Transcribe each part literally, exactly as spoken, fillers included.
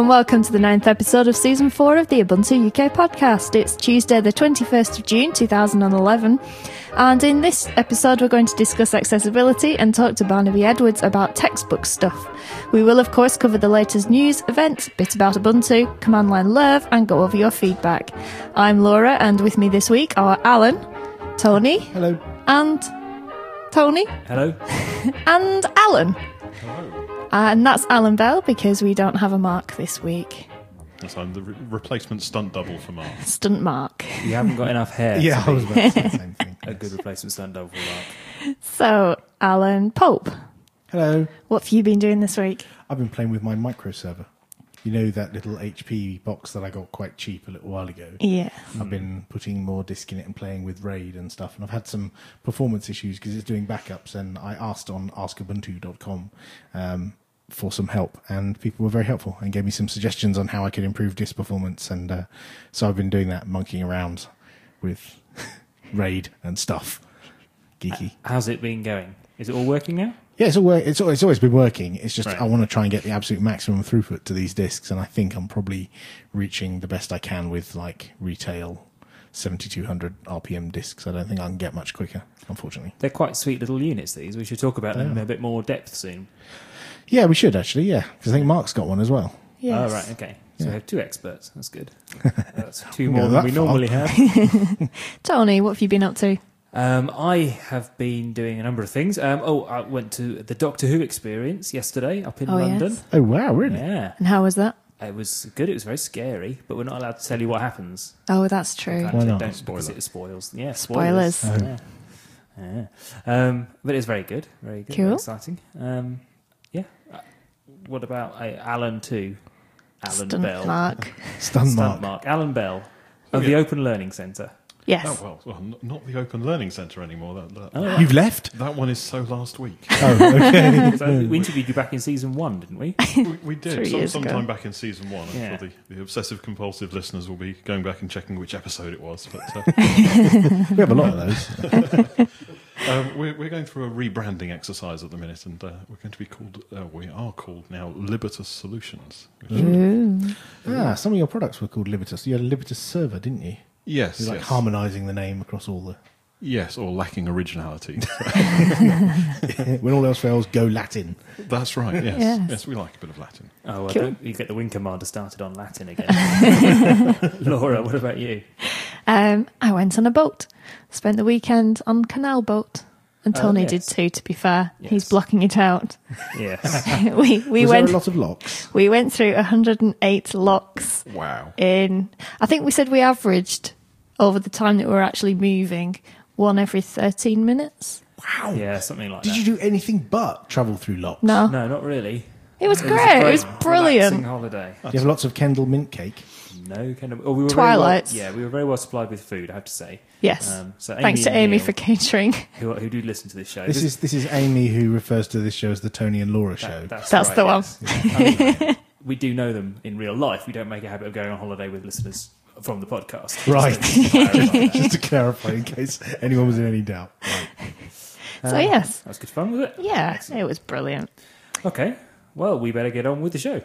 and welcome to the ninth episode of Season four of the Ubuntu U K podcast. It's Tuesday the twenty-first of June two thousand eleven, and in this episode we're going to discuss accessibility and talk to Barnaby Edwards about textbook stuff. We will of course cover the latest news, events, a bit about Ubuntu, command line lerv, and go over your feedback. I'm Laura, and with me this week are Alan, Tony, hello, and Tony, hello, and Alan. Hello. Uh, and that's Alan Bell, because we don't have a Mark this week. Yes, I'm the re- replacement stunt double for Mark. Stunt Mark. you haven't got enough hair. Yeah, to I was be about to say the same thing. a good replacement stunt double for Mark. So, Alan Pope, Hello. what have you been doing this week? I've been playing with my micro server. You know that little H P box that I got quite cheap a little while ago? Yeah. I've been putting more disk in it and playing with RAID and stuff, and I've had some performance issues because it's doing backups, and I asked on ask ubuntu dot com um, for some help, and people were very helpful and gave me some suggestions on how I could improve disk performance, and uh, so I've been doing that, monkeying around with RAID and stuff. Geeky. How's it been going? Is it all working now? Yeah, it's, all, it's, it's always been working. It's just Right. I want to try and get the absolute maximum throughput to these discs, and I think I'm probably reaching the best I can with like retail seventy-two hundred R P M discs. I don't think I can get much quicker, unfortunately. They're quite sweet little units, these. We should talk about them in Yeah. a bit more depth soon. Yeah, we should actually. Yeah, because I think Mark's got one as well. Yes. Oh, right, okay. So Yeah. we have two experts. That's good. That's two We'll more go than that we far. normally have. Tony, what have you been up to? Um, I have been doing a number of things. Um, oh, I went to the Doctor Who experience yesterday up in Oh, London. yes. Oh wow, really? Yeah. And how was that? It was good. It was very scary, but we're not allowed to tell you what happens. Oh, that's true. Kind Why of not? Don't, Spoiler. because it spoils. Yeah, Spoilers. spoilers. Oh. Yeah. Yeah. Um, but it's very good. Very good. Cool. Very exciting. Um, yeah. Uh, what about uh, Alan too? Alan Stunt Bell. Mark. Stun Stunt Mark. Mark. Alan Bell Oh, of yeah. the Open Learning Centre. Yes. Oh, well, well n- not the Open Learning Centre anymore. That, that, Oh, yeah. You've left? that one is so last week. Oh, okay. So we interviewed you back in season one, didn't we? we, we Three did some, years ago. sometime back in season one. I'm Yeah. sure the, the obsessive compulsive listeners will be going back and checking which episode it was. But uh, We have a lot of those. um, we're, we're going through a rebranding exercise at the minute, and uh, we're going to be called. Uh, we are called now Libertas Solutions. which- Ooh. Ah, some of your products were called Libertas. You had a Libertas server, didn't you? Yes, You're like yes, harmonising the name across all the. yes, or lacking originality. When all else fails, go Latin. That's right. Yes, Yes. yes, we like a bit of Latin. Oh, well, Cool. don't you get the Wing Commander started on Latin again. Laura, what about you? Um, I went on a boat. Spent the weekend on Canal Boat. And Oh, Tony yes. did too, to be fair. Yes. He's blocking it out. Yes. we we Was went there a lot of locks? we went through one hundred eight locks Wow. in, I think we said we averaged over the time that we were actually moving, one every thirteen minutes. Wow. Yeah, something like Did that. you do anything but travel through locks? No, No, not really. it was It was a great. It great, was relaxing brilliant. holiday. Do you have lots of Kendall mint cake? No, kind of. Oh, we were Twilights. Very well, yeah, we were very well supplied with food, I have to say. Yes. Um, so Thanks to and Amy Neil, for catering. who, who do listen to this show. This is this is Amy who refers to this show as the Tony and Laura show. That- that's That's right, the one. yes. I mean, we do know them in real life. We don't make a habit of going on holiday with listeners from the podcast. Right. Just to clarify that. Just to clarify, in case anyone was in any doubt. Right. So yes, That was good fun, was it? yeah, Excellent. it was brilliant. Okay. Well, we better get on with the show.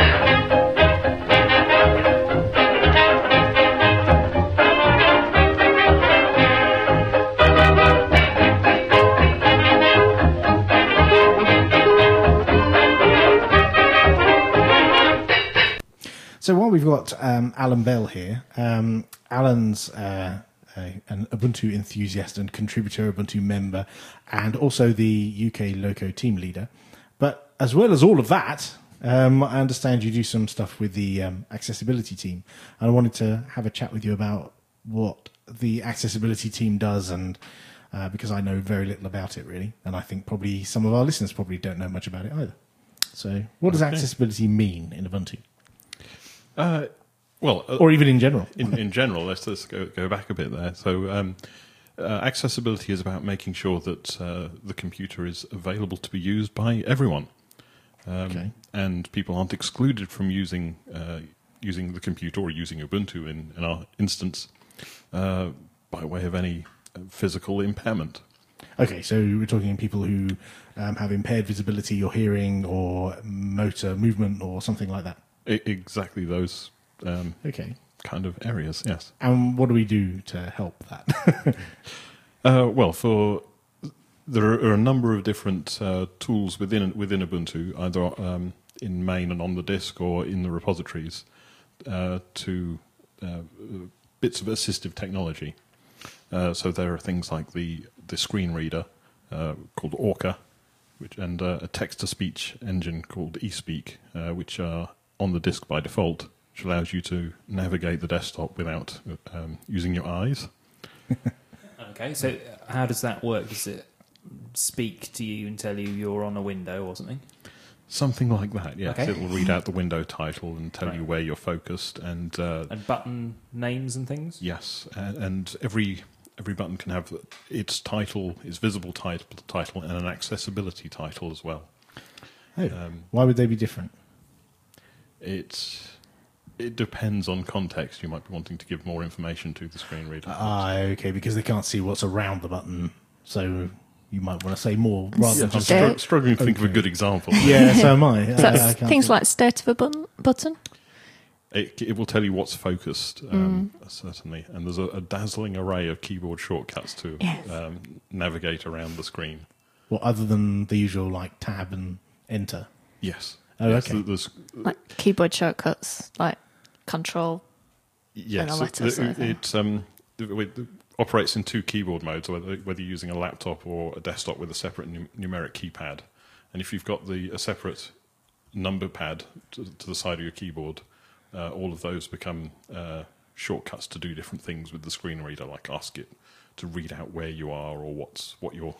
So while we've got um, Alan Bell here, um, Alan's uh, a, an Ubuntu enthusiast and contributor, Ubuntu member, and also the U K Loco team leader. But as well as all of that, um, I understand you do some stuff with the um, accessibility team. And I wanted to have a chat with you about what the accessibility team does, and uh, because I know very little about it, really. And I think probably some of our listeners probably don't know much about it either. So what does Okay. accessibility mean in Ubuntu? Uh, well, uh, Or even in general? in, in general, let's, let's go, go back a bit there. So, um, uh, accessibility is about making sure that uh, the computer is available to be used by everyone, um, Okay. and people aren't excluded from using uh, using the computer or using Ubuntu in, in our instance uh, by way of any uh, physical impairment. Okay, so we're talking people who um, have impaired visibility or hearing or motor movement or something like that. I- exactly those um, Okay. kind of areas, yes. And what do we do to help that? Uh, well, for there are, are a number of different uh, tools within within Ubuntu, either um, in main and on the disk or in the repositories, uh, to uh, bits of assistive technology. Uh, so there are things like the the screen reader uh, called Orca, which and uh, a text-to-speech engine called eSpeak, uh, which are on the disk by default, which allows you to navigate the desktop without um, using your eyes. Okay, so how does that work? Does it speak to you and tell you you're on a window or something? Something like that, yes. Okay. It will read out the window title and tell Right. you where you're focused, and uh, And button names and things? yes, and, and every every button can have its title, its visible title, title, and an accessibility title as well. Oh, Um, why would they be different? It's it depends on context. You might be wanting to give more information to the screen reader. Ah, okay, because they can't see what's around the button, so you might want to say more rather yeah, than just just... Yeah. stru- struggling to think of a Okay. good example. Yeah, so am I. So I- that's I can't things think. like state of a button, button. It, it will tell you what's focused, um, certainly, and there's a, a dazzling array of keyboard shortcuts to Yes. um, navigate around the screen. Well, other than the usual, like, tab and enter. Yes. Oh, yes, okay. There's, Like keyboard shortcuts, like control. yes, a letter it, sort of thing. it, um, it, it operates in two keyboard modes, whether, whether you're using a laptop or a desktop with a separate num- numeric keypad. And if you've got the a separate number pad to, to the side of your keyboard, uh, all of those become uh, shortcuts to do different things with the screen reader, like ask it to read out where you are or what's what you're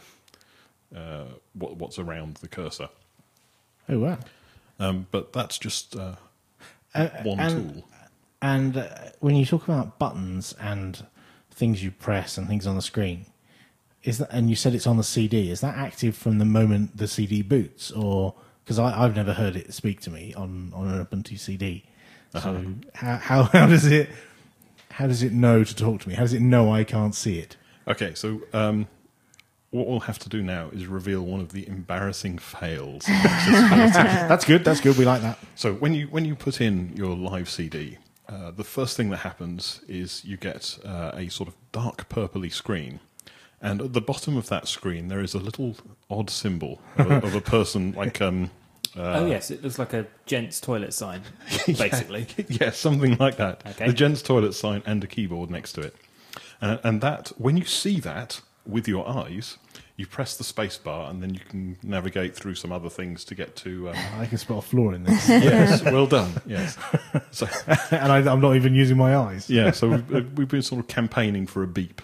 uh, what, what's around the cursor. Oh, wow. Um, but that's just uh, Uh, one and, tool. And uh, when you talk about buttons and things you press and things on the screen, is that, and you said it's on the C D, is that active from the moment the C D boots? Or, because I've never heard it speak to me on, on an Ubuntu C D. So Uh-huh. how, how, how does it, how does it know to talk to me? How does it know I can't see it? Okay, so um, what we'll have to do now is reveal one of the embarrassing fails. of accessibility. That's good, that's good, we like that. So when you when you put in your live C D, uh, the first thing that happens is you get uh, a sort of dark purpley screen, and at the bottom of that screen there is a little odd symbol of, a- of a person like um. Uh, oh, yes, it looks like a gents' toilet sign, basically. yeah, something like that. Okay. The gents' toilet sign and a keyboard next to it, and, and that when you see that with your eyes, you press the space bar, and then you can navigate through some other things to get to. Um, I can spot a flaw in this. yes, well done. Yes. So And I, I'm not even using my eyes. yeah, so we've, uh, we've been sort of campaigning for a beep.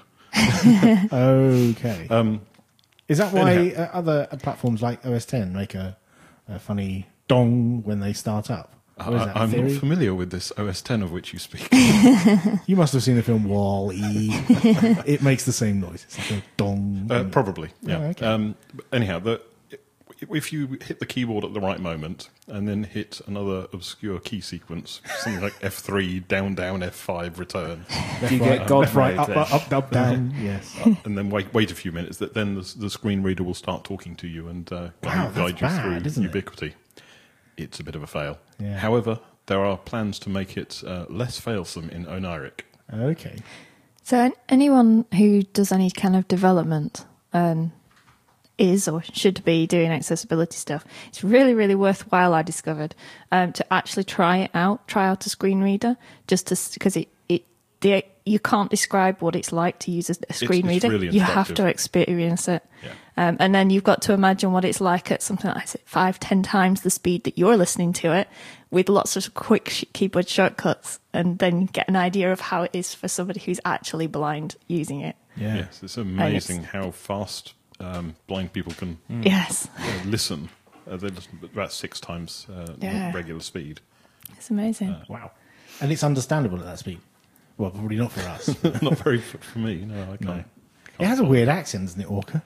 Okay. Um, Is that why anyhow. uh, other uh, platforms like O S ten make a, a funny dong when they start up? Or is that I, I'm theory? not familiar with this O S ten of which you speak. You must have seen the film Wall-E. It makes the same noise. It's like a dong. Uh, probably, yeah. Oh, okay. um, but anyhow, the, if you hit the keyboard at the right moment and then hit another obscure key sequence, something like F three, down, down, F five, return, Do you Right, get God left, right, mode up, then? up, up, up, down. Yes. and then wait wait a few minutes, that then the, the screen reader will start talking to you and uh, Wow, guide, that's guide you bad, through isn't it? ubiquity. It's a bit of a fail. Yeah. However, there are plans to make it uh, less failsome in Oniric. Okay. So an- anyone who does any kind of development um, is or should be doing accessibility stuff, it's really, really worthwhile, I discovered, um, to actually try it out, try out a screen reader, just to because it, it the, you can't describe what it's like to use a, a screen it's reader. really You have instructive. to experience it. Yeah. Um, and then you've got to imagine what it's like at something like say, five, ten times the speed that you're listening to it, with lots of quick sh- keyboard shortcuts, and then get an idea of how it is for somebody who's actually blind using it. Yeah. Yes, it's amazing how fast um, blind people can Yes, uh, listen. Uh, they listen about six times uh, Yeah. regular speed. it's amazing. Wow. And it's understandable at that speed. Well, probably not for us. Not very for, for me. No, I can't. No. It has a weird accent, doesn't it, Orca?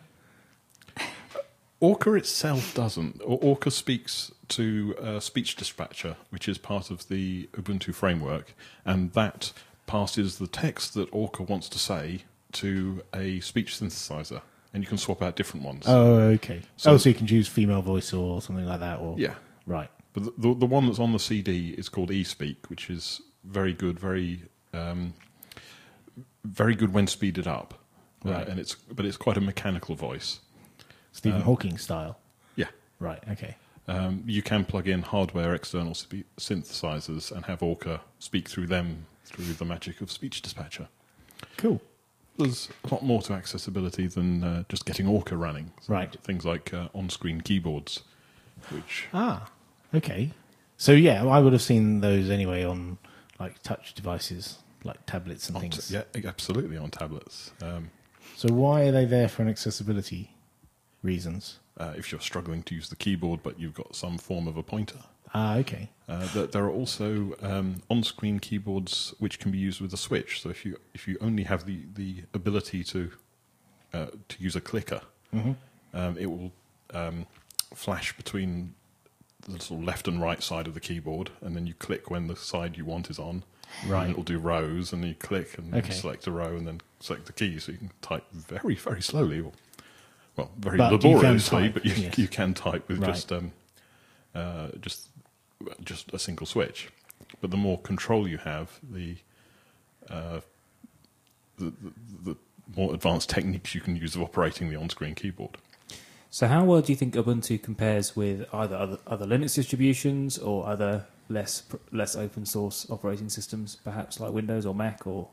Orca itself doesn't. Or- Orca speaks to uh, Speech Dispatcher, which is part of the Ubuntu framework, and that passes the text that Orca wants to say to a speech synthesizer, and you can swap out different ones. Oh, okay. So- oh, so you can choose female voice or something like that, or Yeah. right. but the, the the one that's on the C D is called eSpeak, which is very good, very um, very good when speeded up, Right. uh, and it's but it's quite a mechanical voice. Stephen Um, Hawking style. Yeah. Right. Okay. Um, you can plug in hardware external spe- synthesizers and have Orca speak through them through the magic of Speech Dispatcher. Cool. There's a lot more to accessibility than uh, just getting Orca running. Right. Things like uh, on-screen keyboards, which Ah. Okay. So yeah, I would have seen those anyway on like touch devices, like tablets and on things. t- yeah, absolutely on tablets. Um, So why are they there for an accessibility reasons? uh, if you're struggling to use the keyboard, but you've got some form of a pointer. Ah. Okay. Uh, there, there are also um, on-screen keyboards which can be used with a switch. So if you if you only have the, the ability to uh, to use a clicker, Mm-hmm. um, it will um, flash between the sort of left and right side of the keyboard, and then you click when the side you want is on. Right. And it will do rows, and then you click and Okay. you select a row, and then select the key, so you can type very very slowly, or well, very But you can laboriously, type, but you, yes. you can type with Right. just um, uh, just just a single switch. But the more control you have, the uh, the, the, the more advanced techniques you can use of operating the on-screen keyboard. So how well do you think Ubuntu compares with either other, other Linux distributions or other less pr- less open source operating systems, perhaps like Windows or Mac? Or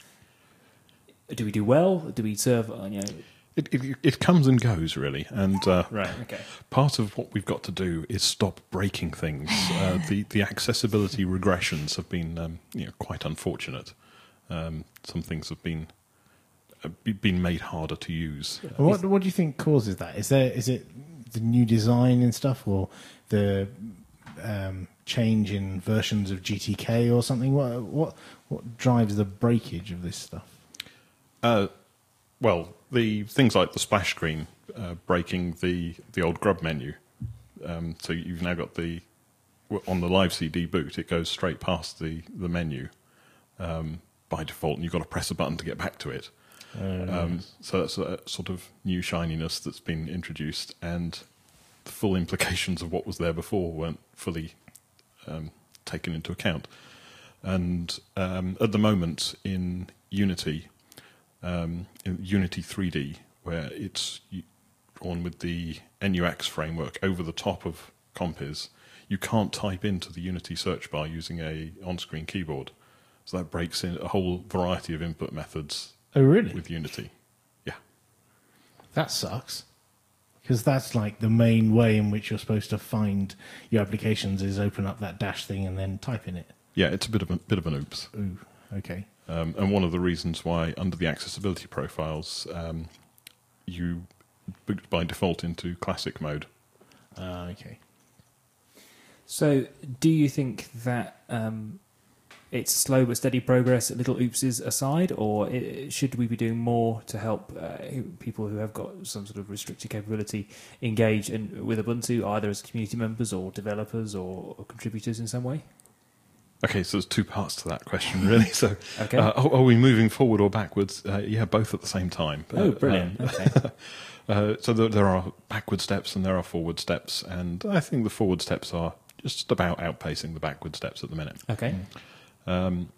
do we do well? Do we serve? uh, You know, It, it, it comes and goes, really, and uh, right? Okay. part of what we've got to do is stop breaking things. Uh, the the accessibility regressions have been um, you know quite unfortunate. Um, some things have been uh, be- been made harder to use. And What What do you think causes that? Is there is it the new design and stuff, or the um, change in versions of G T K or something? What what what drives the breakage of this stuff? Uh, well, the things like the splash screen uh, breaking the the old grub menu. Um, so you've now got the on the live C D boot, it goes straight past the the menu um, by default, and you've got to press a button to get back to it. Um, so that's a sort of new shininess that's been introduced, and the full implications of what was there before weren't fully um, taken into account. And um, at the moment in Unity, um, in Unity three D, where it's drawn with the N U X framework over the top of Compiz, you can't type into the Unity search bar using a on-screen keyboard. So that breaks in a whole variety of input methods. Oh, really? With Unity. Yeah. That sucks. Because that's like the main way in which you're supposed to find your applications is open up that dash thing and then type in it. Yeah, it's a bit of a bit of an oops. Ooh, okay. Um, and one of the reasons why under the accessibility profiles, um, you boot by default into classic mode. Uh, okay. So, do you think that um, it's slow but steady progress, little oopses aside, or i should we be doing more to help uh, people who have got some sort of restricted capability engage in, with Ubuntu, either as community members or developers or, or contributors in some way? Okay, so there's two parts to that question, really. So, Okay. uh, are, are we moving forward or backwards? Uh, yeah, both at the same time. Oh, Uh, brilliant. um, Okay. uh, so there, there are backward steps and there are forward steps, and I think the forward steps are just about outpacing the backward steps at the minute. Okay. Um,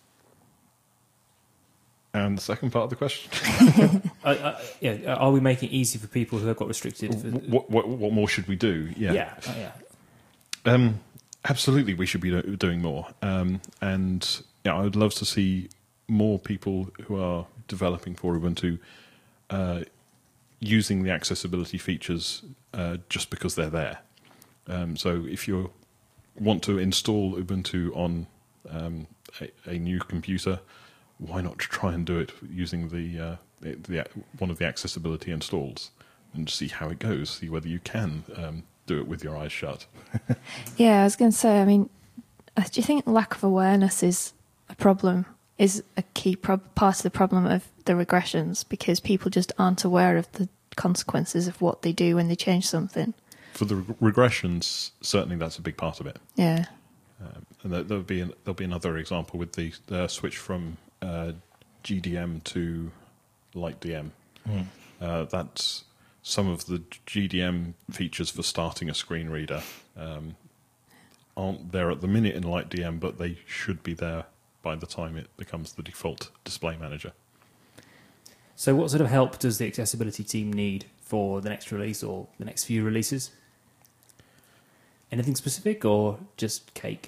and the second part of the question, uh, uh, yeah. Are we making it easy for people who have got restricted? For, what, what, what more should we do? Yeah, yeah. uh, yeah. Um, absolutely, we should be do- doing more. Um, and yeah, I would love to see more people who are developing for Ubuntu uh, using the accessibility features uh, just because they're there. Um, so if you want to install Ubuntu on um, a, a new computer, why not try and do it using the, uh, the, the one of the accessibility installs and see how it goes, see whether you can um, do it with your eyes shut. Yeah, I was going to say, I mean, uh, do you think lack of awareness is a problem, is a key prob- part of the problem of the regressions, because people just aren't aware of the consequences of what they do when they change something? For the reg- regressions, certainly that's a big part of it. Yeah. Um, and there, there'll be an, there'll be another example with the, the switch from uh, G D M to Light D M. Mm. Uh, that's some of the G D M features for starting a screen reader um, aren't there at the minute in LightDM, but they should be there by the time it becomes the default display manager. So what sort of help does the accessibility team need for the next release or the next few releases? Anything specific or just cake?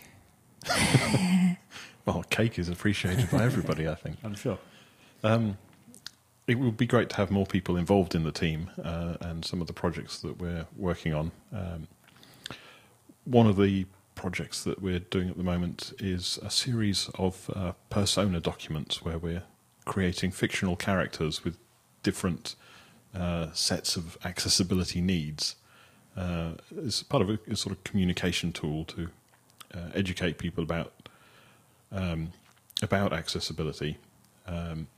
Well, cake is appreciated by everybody, I think. I'm sure. Um, it would be great to have more people involved in the team uh, and some of the projects that we're working on. Um, one of the projects that we're doing at the moment is a series of uh, persona documents where we're creating fictional characters with different uh, sets of accessibility needs. Uh, it's part of a, a sort of communication tool to uh, educate people about um, about accessibility um,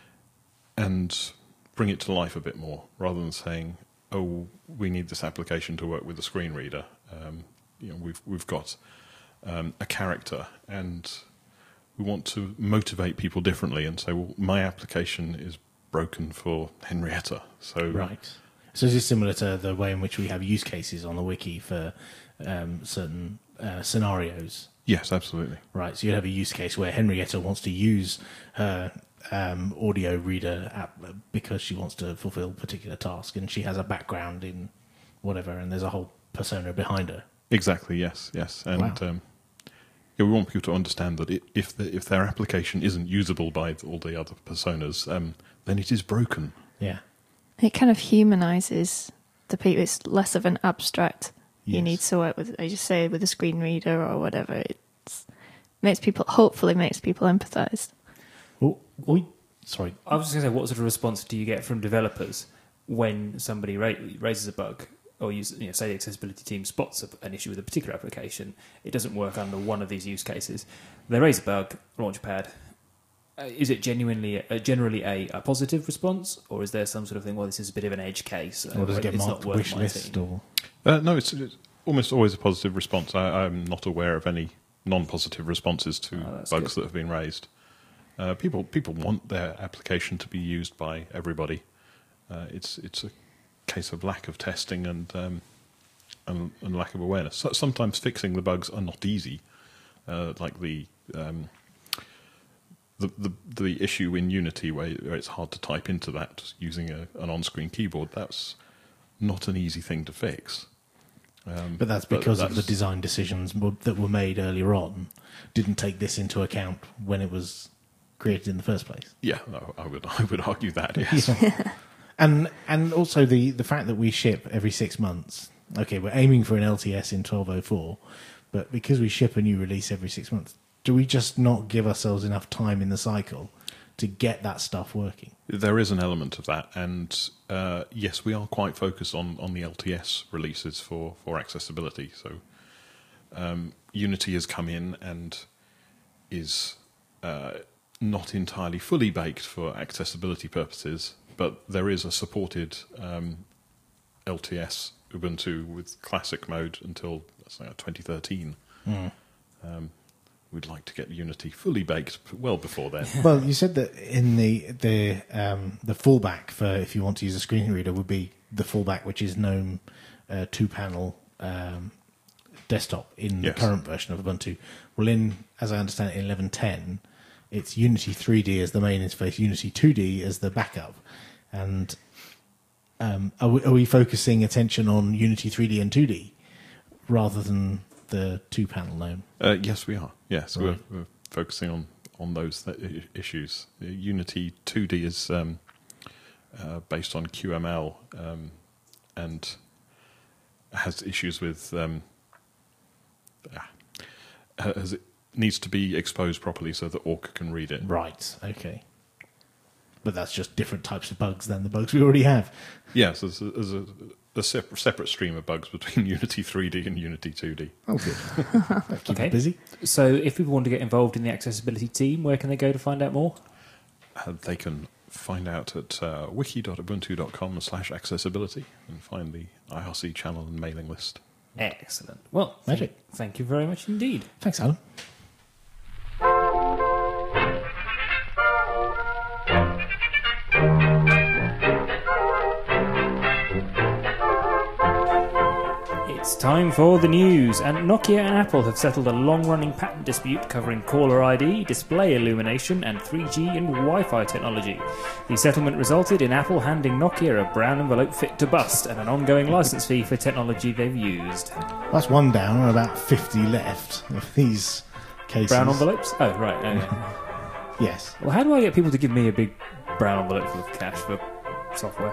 and bring it to life a bit more, rather than saying, "Oh, we need this application to work with a screen reader." Um, you know, we've we've got um, a character, and we want to motivate people differently, and say, "Well, my application is broken for Henrietta." So right. So is this similar to the way in which we have use cases on the wiki for um, certain uh, scenarios? Yes, absolutely. Right. So you have a use case where Henrietta wants to use her um, audio reader app because she wants to fulfill a particular task, and she has a background in whatever, and there's a whole persona behind her. Exactly. Yes. Yes. And Wow. um, yeah, we want people to understand that it, if the, if their application isn't usable by all the other personas, um, then it is broken. Yeah. It kind of humanises the people. It's less of an abstract. You Yes. need to work with, as you say, with a screen reader or whatever. It makes people, hopefully, makes people empathise. Oh, oh, sorry. I was just going to say, what sort of response do you get from developers when somebody ra- raises a bug, or you, you know, say the accessibility team spots a, an issue with a particular application, it doesn't work under one of these use cases. They raise a bug, Launchpad. Uh, is it genuinely, uh, generally a, a positive response, or is there some sort of thing? Well, this is a bit of an edge case. Or does it get it's marked not worth wish my list? team. Or Uh, no, it's, it's almost always a positive response. I, I'm not aware of any non-positive responses to Oh, that's bugs good. that have been raised. Uh, people people want their application to be used by everybody. Uh, it's it's a case of lack of testing and um, and, and lack of awareness. So, sometimes fixing the bugs are not easy, uh, like the, um, the the the issue in Unity where, where it's hard to type into that using a, an on-screen keyboard. That's not an easy thing to fix. Um, But that's because of the that's- design decisions w- that were made earlier on didn't take this into account when it was created in the first place. Yeah, no, I would I would argue that, yes. And and also the, the fact that we ship every six months. Okay, we're aiming for an L T S in twelve oh four, but because we ship a new release every six months, do we just not give ourselves enough time in the cycle to get that stuff working? There is an element of that, and uh, yes, we are quite focused on, on the L T S releases for, for accessibility. So um, Unity has come in and is uh, not entirely fully baked for accessibility purposes, but there is a supported um, L T S Ubuntu with classic mode until let's say twenty thirteen. Mm. Um, we'd like to get Unity fully baked well before then. Well, you said that in the the um, the fallback for if you want to use a screen reader would be the fallback, which is GNOME uh, two panel um, desktop in Yes. the current version of Ubuntu. Well, in as I understand it, in eleven ten, it's Unity three D as the main interface, Unity two D as the backup, and um, are, we, are we focusing attention on Unity three D and two D rather than the two panel GNOME? Uh, yes, we are. Yes, Right. we're, we're focusing on on those th- i- issues. Uh, Unity two D is um, uh, based on Q M L um, and has issues with um, ah, has it needs to be exposed properly so that Orca can read it. Right. Okay. But that's just different types of bugs than the bugs we already have. Yes, there's a, there's a, a separate, separate stream of bugs between Unity three D and Unity two D. Oh, good. Keep Okay. it busy. So if people want to get involved in the accessibility team, where can they go to find out more? Uh, they can find out at uh, wiki.ubuntu.com slash accessibility and find the I R C channel and mailing list. Excellent. Well, thank, Magic. thank you very much indeed. Thanks, Alan. It's time for the news, and Nokia and Apple have settled a long-running patent dispute covering caller I D, display illumination, and three G and Wi-Fi technology. The settlement resulted in Apple handing Nokia a brown envelope fit to bust and an ongoing license fee for technology they've used. That's one down and about fifty left of these cases. Brown envelopes? Oh, right. Okay. Yes. Well, how do I get people to give me a big brown envelope full of cash for software?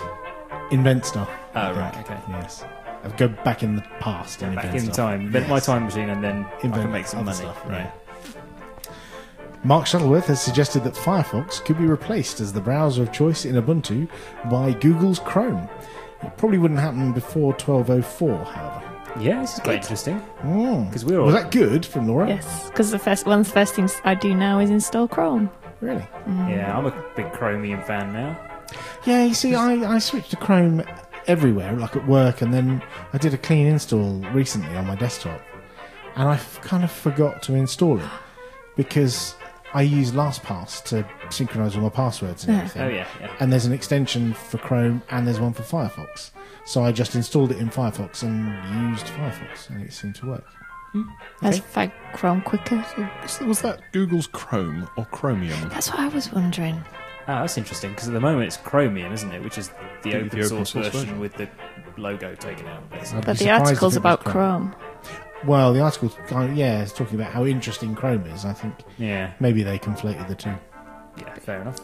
Invent stuff. Oh, I think. right, okay. Yes. I've go back in the past and Back invent in stuff. time. Invent my Yes. time machine and then I Invent can make some other money. stuff, Right. yeah. Mark Shuttleworth has suggested that Firefox could be replaced as the browser of choice in Ubuntu by Google's Chrome. It probably wouldn't happen before twelve oh four, however. Yeah, this is quite interesting. Mm. Because we're all... Was that good from Laura? Yes, because the first one of the first things I do now is install Chrome. Really? Yeah, I'm a big Chromium fan now. Yeah, you see, I, I switched to Chrome everywhere, like at work, and then I did a clean install recently on my desktop, and I f- kind of forgot to install it because I use LastPass to synchronise all my passwords and Yeah. everything. Oh, yeah, yeah. And there's an extension for Chrome and there's one for Firefox. So I just installed it in Firefox and used Firefox, and it seemed to work. I just find Chrome quicker. So was that Google's Chrome or Chromium? That's what I was wondering. Ah, that's interesting, because at the moment it's Chromium, isn't it? Which is the, The- open, the open source, source version, version. with the logo taken out, basically. I'd But be the surprised if article's it was about Chrome. Well, the article, kind of, yeah, is talking about how interesting Chrome is. I think Yeah, maybe they conflated the two. yeah, fair enough.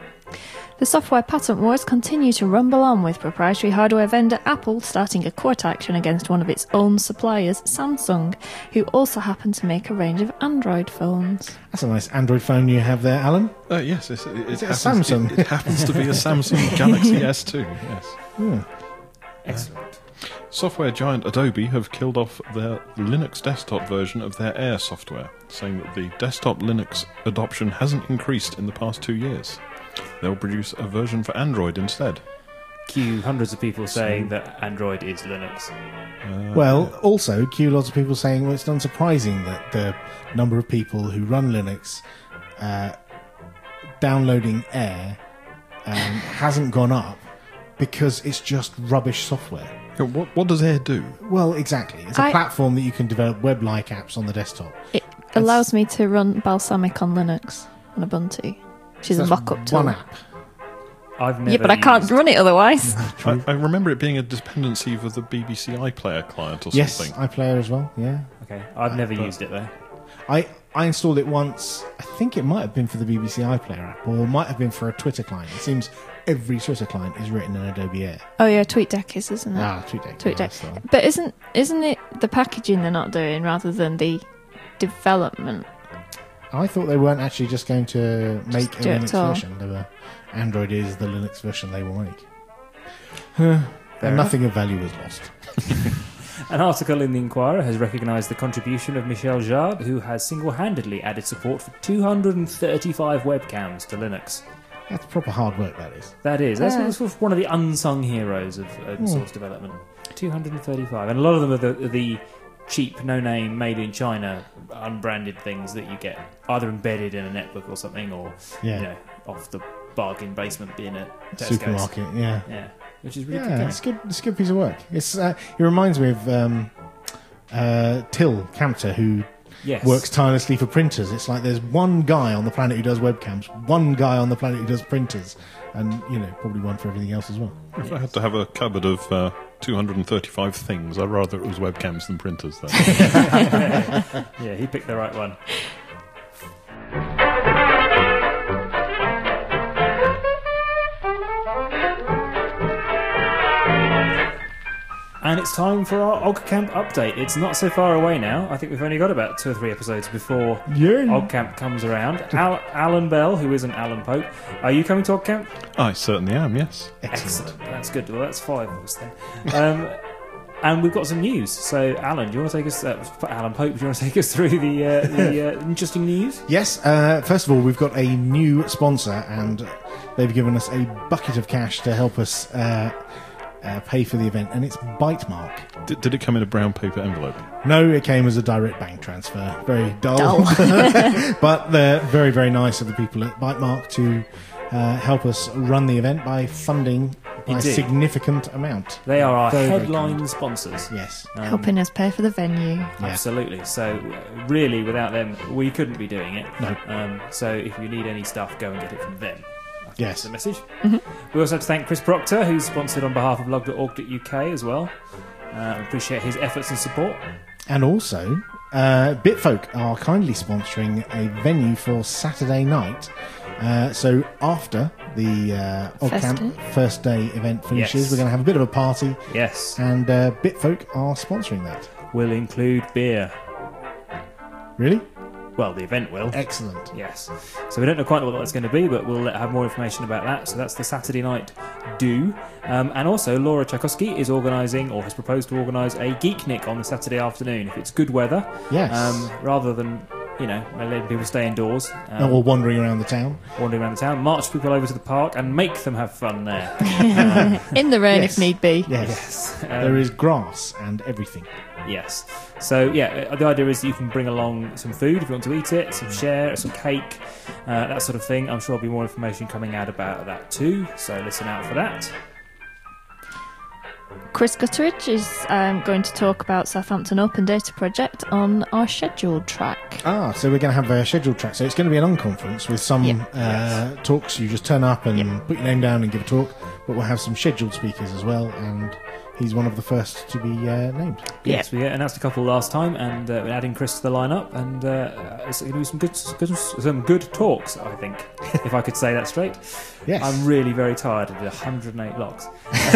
The software patent wars continue to rumble on, with proprietary hardware vendor Apple starting a court action against one of its own suppliers, Samsung, who also happen to make a range of Android phones. That's a nice Android phone you have there, Alan. Uh, yes, it's, it, it, Is it a happens, Samsung? It, it happens to be a Samsung Galaxy S two. Yes. Hmm. Excellent. Software giant Adobe have killed off their Linux desktop version of their Air software, saying that the desktop Linux adoption hasn't increased in the past two years. They'll produce a version for Android instead. Cue hundreds of people saying that Android is Linux. Uh, Well, also, cue lots of people saying, well, it's unsurprising that the number of people who run Linux uh, downloading Air um, hasn't gone up because it's just rubbish software. yeah, what, what does Air do? Well, exactly. It's a I- platform that you can develop web-like apps on the desktop. It allows me to run Balsamic on Linux on Ubuntu, which is a That's mock-up tool. one app. I've never Yeah, but I can't used- run it otherwise. I, I remember it being a dependency for the B B C iPlayer client or Yes, something. iPlayer as well, yeah. Okay, I've never but- used it though. I, I installed it once. I think it might have been for the B B C iPlayer app, or it might have been for a Twitter client. It seems every Twitter client is written in Adobe Air. Oh yeah, TweetDeck is, isn't it? Ah, TweetDeck. TweetDeck. yeah, that's the one. But isn't isn't it the packaging they're not doing rather than the development? I thought they weren't actually just going to make a do it Linux all. version. They were, Android is the Linux version they will make. Huh. Fair And nothing of value was lost. An article in the Inquirer has recognised the contribution of Michel Jarre, who has single-handedly added support for two hundred thirty-five webcams to Linux. That's proper hard work, that is. That is, that's Yeah. sort of one of the unsung heroes of open Hmm. source development. two hundred thirty-five, and a lot of them are the, are the cheap, no-name, made in China, unbranded things that you get either embedded in a netbook or something, or Yeah. you know, off the bargain basement bin at Tesco's. Supermarket, yeah. Yeah, which is really Yeah, good. it's good. It's a good piece of work. It's uh, it reminds me of um, uh, Till Campter, who Yes. works tirelessly for printers. It's like there's one guy on the planet who does webcams, one guy on the planet who does printers, and you know probably one for everything else as well. If I had to have a cupboard of uh, two hundred thirty-five things, I'd rather it was webcams than printers. Though. Yeah, he picked the right one. And it's time for our OggCamp update. It's not so far away now. I think we've only got about two or three episodes before Yeah. OggCamp comes around. Al- Alan Bell, who isn't Alan Pope, are you coming to OggCamp? I certainly am, yes. Excellent. That's good. Well, that's five of us then. Um, and we've got some news. So, Alan, do you want to take us? Uh, Alan Pope, do you want to take us through the uh, the uh, interesting news? Yes. Uh, first of all, we've got a new sponsor, and they've given us a bucket of cash to help us uh, uh, pay for the event, and it's Bytemark. Did, did it come in a brown paper envelope? No, it came as a direct bank transfer. Very dull, Dull. but they're very, very nice of the people at Bytemark to uh, help us run the event by funding by a Indeed. significant amount. They are our Very, very headline kind. sponsors. Yes. Um, Helping us pay for the venue. Yeah. Absolutely. So, uh, really, without them, we couldn't be doing it. No. Um, so, if you need any stuff, go and get it from them. I think Yes. that's the message. We also have to thank Chris Proctor, who's sponsored on behalf of log dot org dot U K as well. Uh, appreciate his efforts and support. And also, uh, Bitfolk are kindly sponsoring a venue for Saturday night. Uh, so after the uh, First Oddcamp day. first day event finishes, Yes. we're going to have a bit of a party, Yes. and uh, Bitfolk are sponsoring that. Will include beer. Really? Well, the event will. Excellent. Yes. So we don't know quite what that's going to be, but we'll have more information about that. So that's the Saturday night do. Um, and also, Laura Tchaikovsky is organising, or has proposed to organise, a Geeknik on the Saturday afternoon. If it's good weather, Yes. um, rather than, you know, letting people stay indoors, um, Or wandering around the town. wandering around the town, march people over to the park and make them have fun there. In the rain Yes. if need be. Yes. Yes. Um, There is grass and everything. Yes. So, yeah, uh, the idea is that you can bring along some food if you want to eat it, some share, some cake, uh, that sort of thing. I'm sure there'll be more information coming out about that too, so listen out for that. Chris Gutteridge is um, going to talk about Southampton Open Data Project on our scheduled track. Ah, so we're going to have a scheduled track. So it's going to be an unconference with some Yeah. uh, talks. You just turn up and Yeah. put your name down and give a talk. But we'll have some scheduled speakers as well, and he's one of the first to be uh, named. Yes, we announced a couple last time, and uh, we're adding Chris to the lineup, and uh, it's going to be some good, good, some good talks, I think, if I could say that straight. Yes. I'm really very tired of the one hundred eight logs.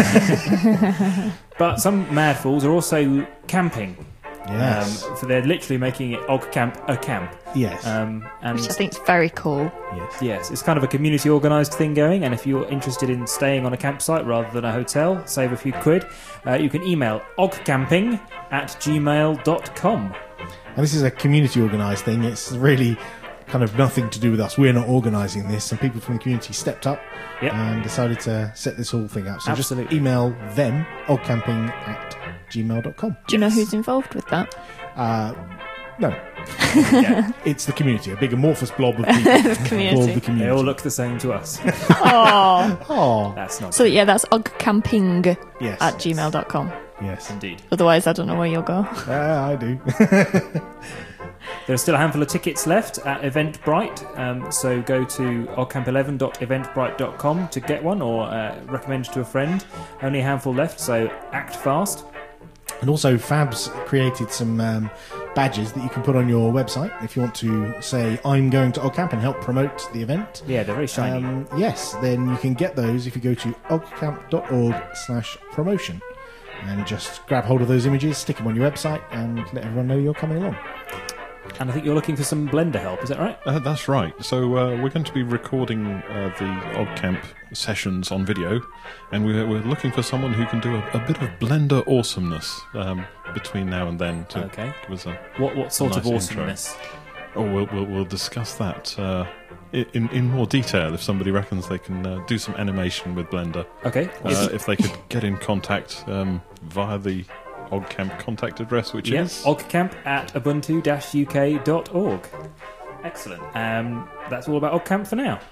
But some mad fools are also camping. Yes. Um, so they're literally making it Og Camp a camp. yes. Um, and Which I think is very cool. yes. yes, it's kind of a community organised thing going, and if you're interested in staying on a campsite rather than a hotel, save a few quid, uh, you can email ogcamping at gmail dot com. And this is a community organised thing. It's really kind of nothing to do with us. We're not organising this. Some people from the community stepped up Yep. and decided to set this whole thing up. So Absolutely. just email them, ogcamping at gmail dot com. Do you know Yes. who's involved with that? Uh, no, Yeah, it's the community, a big amorphous blob of people. community. All of the community. they all look the same to us. Oh. Oh, That's not So yeah, that's ogcamping yes. at gmail dot com. Yes. indeed. Otherwise, I don't know where you'll go. Uh, I do. There are still a handful of tickets left at Eventbrite, um, so go to ogcamp eleven dot eventbrite dot com to get one, or uh, recommend to a friend. Only a handful left, so act fast. And also, Fab's created some um, badges that you can put on your website if you want to say, I'm going to OggCamp and help promote the event. Yeah, they're very shiny. Um, yes, then you can get those if you go to ogcamp dot org slash promotion. And just grab hold of those images, stick them on your website, and let everyone know you're coming along. And I think you're looking for some Blender help, is that right? Uh, that's right. So uh, we're going to be recording uh, the OggCamp sessions on video, and we're, we're looking for someone who can do a, a bit of Blender awesomeness um, between now and then to Okay. give us a. What what sort of Nice intro. awesomeness? Oh, we'll we'll, we'll discuss that uh, i- in in more detail if somebody reckons they can uh, do some animation with Blender. Okay. Uh, if they could get in contact um, via the OggCamp contact address, which Yeah, is ogcamp at ubuntu dash u k dot org. Excellent. Um, that's all about OggCamp for now.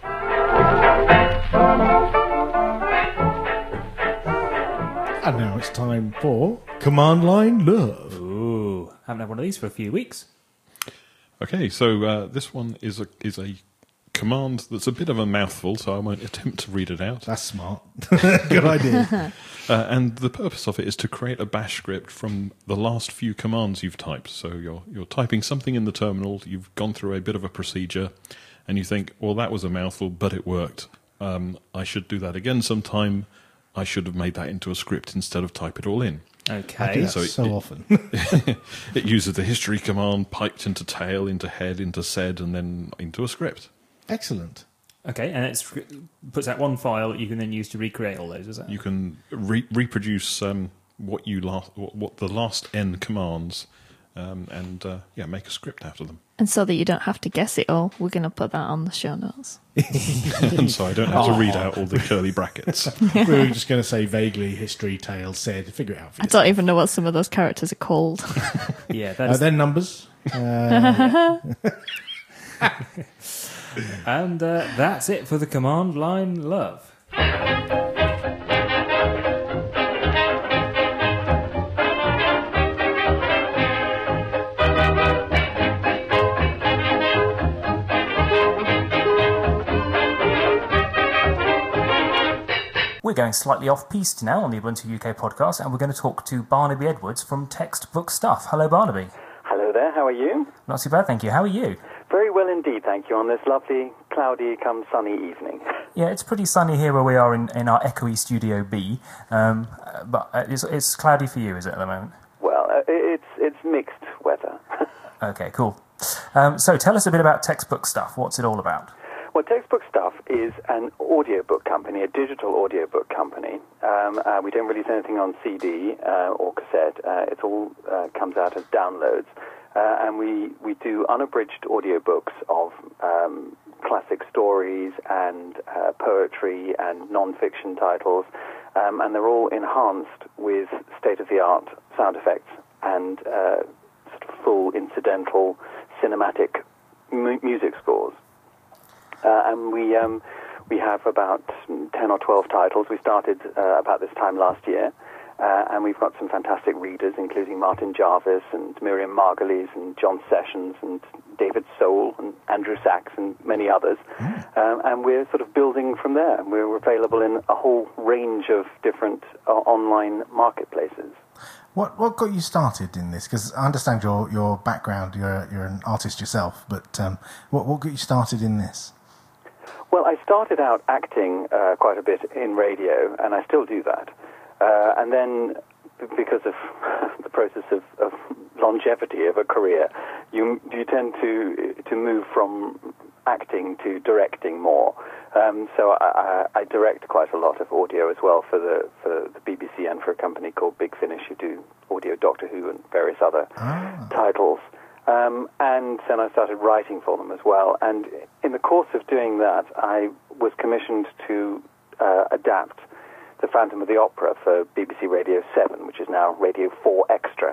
And now it's time for Command Line Love. Ooh, haven't had one of these for a few weeks. okay. So uh, this one is a is a command that's a bit of a mouthful, so I won't attempt to read it out. That's smart. Good idea. Uh, and the purpose of it is to create a bash script from the last few commands you've typed. So you're you're typing something in the terminal, you've gone through a bit of a procedure, and you think, well, that was a mouthful, but it worked. Um, I should do that again sometime. I should have made that into a script instead of type it all in. I do Okay. that so so, it- often. It uses the history command, piped into tail, into head, into sed, and then into a script. Excellent. Okay, and it puts out one file that you can then use to recreate all those, is that? You can re- reproduce um, what you last, what, what the last n commands, um, and uh, yeah, make a script out of them. And so that you don't have to guess it all, we're going to put that on the show notes. And so I don't have to read out all the curly brackets. We were just going to say vaguely history, tale, said, figure it out for I yourself. don't even know what some of those characters are called. Yeah, that Uh, is, then numbers. Uh, and uh, that's it for the command line love. going slightly off-piste now on the Ubuntu U K podcast, and we're going to talk to Barnaby Edwards from Textbook Stuff. Hello, Barnaby. Hello there, how are you? Not too bad, thank you. How are you? Very well indeed, thank you, on this lovely, cloudy, come sunny evening. Yeah, it's pretty sunny here where we are in, in our echoey Studio B, um, but it's, it's cloudy for you, is it, at the moment? Well, uh, it's, it's mixed weather. Okay, cool. Um, so tell us a bit about Textbook Stuff. What's it all about? Well, Textbook Stuff is an audiobook company, a digital audiobook company. Um, uh, we don't release anything on C D uh, or cassette. Uh, it all uh, comes out as downloads. Uh, and we, we do unabridged audiobooks of um, classic stories and uh, poetry and non-fiction titles. Um, and they're all enhanced with state-of-the-art sound effects and uh, sort of full incidental cinematic mu- music scores. Uh, and we um, we have about ten or twelve titles. We started uh, about this time last year, uh, and we've got some fantastic readers, including Martin Jarvis and Miriam Margolyes and John Sessions and David Soul and Andrew Sachs and many others. Mm. Um, and we're sort of building from there. We're available in a whole range of different uh, online marketplaces. What what got you started in this? Because I understand your, your background. You're you're an artist yourself, but um, what what got you started in this? Well, I started out acting uh, quite a bit in radio, and I still do that. Uh, and then, because of the process of, of longevity of a career, you you tend to to move from acting to directing more. Um, so I, I, I direct quite a lot of audio as well for the for the B B C and for a company called Big Finish, who do audio Doctor Who and various other ah. titles. Um, and then I started writing for them as well. And in the course of doing that, I was commissioned to uh, adapt The Phantom of the Opera for B B C Radio seven, which is now Radio four Extra.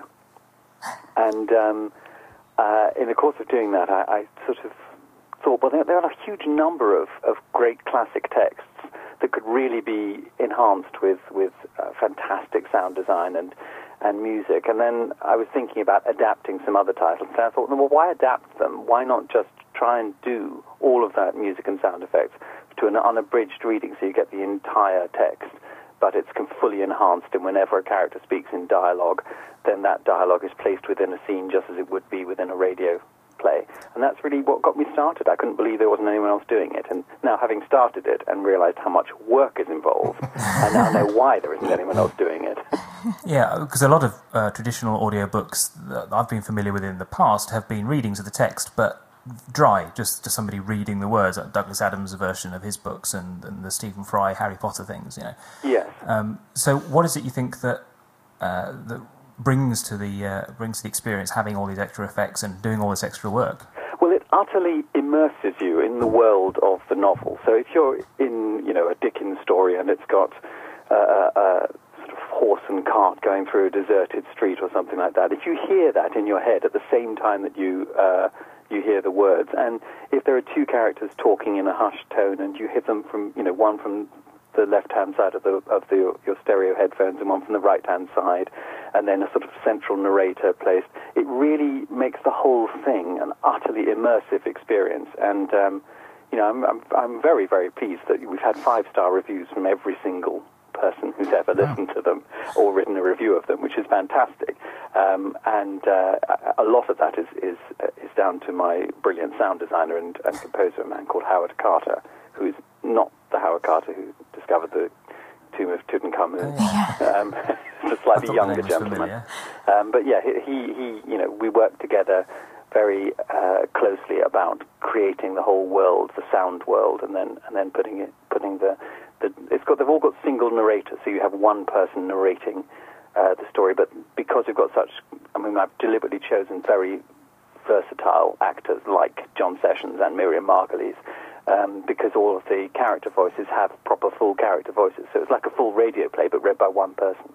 And um, uh, in the course of doing that, I, I sort of thought, well, there, there are a huge number of, of great classic texts that could really be enhanced with, with uh, fantastic sound design and and music. And then I was thinking about adapting some other titles, and I thought, well, why adapt them? Why not just try and do all of that music and sound effects to an unabridged reading so you get the entire text, but it's fully enhanced, and whenever a character speaks in dialogue, then that dialogue is placed within a scene just as it would be within a radio play. And that's really what got me started. I couldn't believe there wasn't anyone else doing it. And now, having started it and realized how much work is involved, I now know why there isn't anyone else doing it. Yeah, because a lot of uh, traditional audiobooks that I've been familiar with in the past have been readings of the text, but dry, just, just somebody reading the words, like Douglas Adams' version of his books and, and the Stephen Fry Harry Potter things, you know. Yes. Um, so what is it you think that uh, that brings to the uh, brings to the experience, having all these extra effects and doing all this extra work? Well, it utterly immerses you in the world of the novel. So if you're in, you know, a Dickens story and it's got uh, a sort of horse and cart going through a deserted street or something like that, if you hear that in your head at the same time that you uh, you hear the words, and if there are two characters talking in a hushed tone and you hear them from, you know, one from the left-hand side of the of the your stereo headphones and one from the right-hand side, and then a sort of central narrator placed, it really makes the whole thing an utterly immersive experience. And um, you know, I'm, I'm I'm very very pleased that we've had five-star reviews from every single person who's ever listened to them or written a review of them, which is fantastic. Um, and uh, a lot of that is is is down to my brilliant sound designer and, and composer, a man called Howard Carter, who is not the Howard Carter who discovered the tomb of Tutankhamun. Oh. Um, a slightly younger gentleman. Um, but yeah, he, he, he, you know, we worked together very uh, closely about creating the whole world, the sound world, and then and then putting it, putting the, the it's got they've all got single narrators, so you have one person narrating uh, the story. But because we've got such, I mean, I've deliberately chosen very versatile actors like John Sessions and Miriam Margolyes. Um, because all of the character voices have proper full character voices. So it's like a full radio play, but read by one person.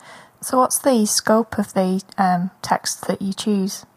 So what's the scope of the um, text that you choose?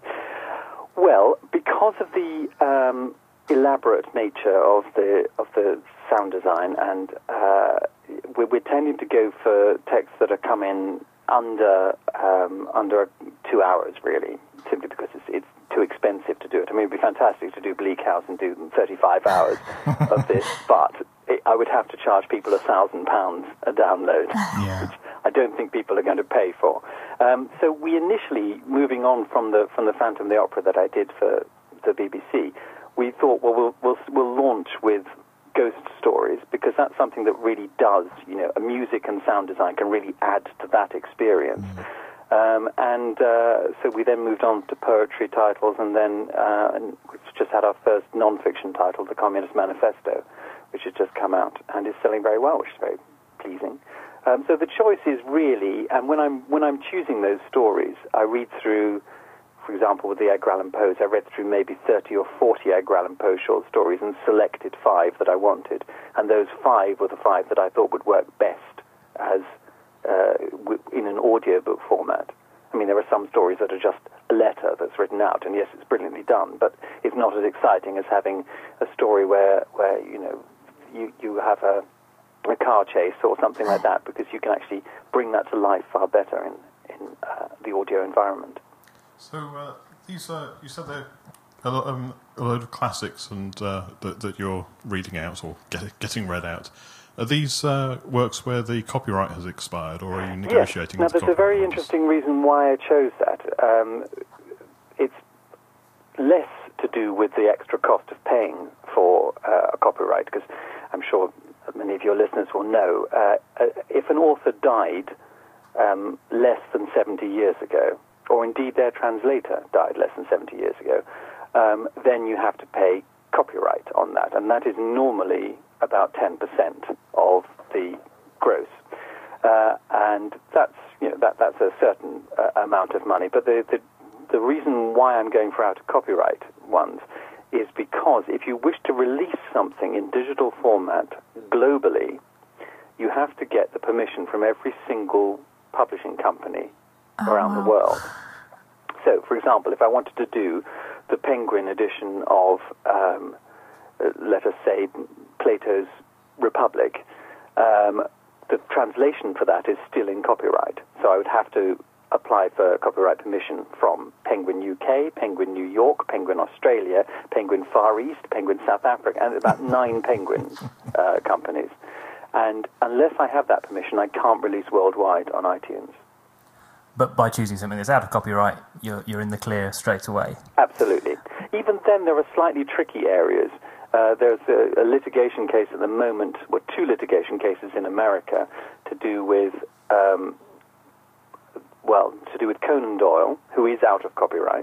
Well, because of the um, elaborate nature of the of the sound design, and uh, we're, we're tending to go for texts that are come in under um, under two hours, really, simply because it's, it's too expensive to do it. I mean, it'd be fantastic to do Bleak House and do thirty-five hours of this, but it, I would have to charge people a thousand pounds a download, Yeah. which I don't think people are going to pay for. Um, so we initially, moving on from the from the Phantom of the Opera that I did for the B B C, we thought, well, we'll we'll, we'll launch with ghost stories, because that's something that really does, you know, a music and sound design can really add to that experience. Mm. Um, and uh, so we then moved on to poetry titles, and then uh, and we've just had our first non-fiction title, The Communist Manifesto, which has just come out and is selling very well, which is very pleasing. Um, so the choice is really, and when I'm when I'm choosing those stories, I read through, for example, with the Edgar Allan Poes, I read through maybe thirty or forty Edgar Allan Poe short stories and selected five that I wanted. And those five were the five that I thought would work best as uh, w- in an audiobook format. I mean, there are some stories that are just a letter that's written out, and yes, it's brilliantly done, but it's not as exciting as having a story where, where you know, you, you have a, a car chase or something like that, because you can actually bring that to life far better in, in uh, the audio environment. So uh, these, uh, you said they're a, lo- um, a load of classics, and uh, that, that you're reading out or get, getting read out. Are these uh, works where the copyright has expired, or are you negotiating? Yes. Now, with there's a very holders? interesting reason why I chose that. Um, it's less to do with the extra cost of paying for uh, a copyright, because I'm sure many of your listeners will know, uh, if an author died um, less than seventy years ago, or indeed their translator died less than seventy years ago, um, then you have to pay copyright on that, and that is normally about ten percent of the gross. Uh, and that's, you know, that that's a certain uh, amount of money. But the, the the reason why I'm going for out of copyright ones is because if you wish to release something in digital format globally, you have to get the permission from every single publishing company oh, around wow. the world. So, for example, if I wanted to do the Penguin edition of, um, uh, let us say, Plato's Republic, um, the translation for that is still in copyright. So I would have to apply for copyright permission from Penguin U K, Penguin New York, Penguin Australia, Penguin Far East, Penguin South Africa, and about nine Penguin uh, companies. And unless I have that permission, I can't release worldwide on iTunes. But by choosing something that's out of copyright, you're you're in the clear straight away. Absolutely. Even then, there are slightly tricky areas. Uh, there's a, a litigation case at the moment, or two litigation cases in America, to do with, um, well, to do with Conan Doyle, who is out of copyright.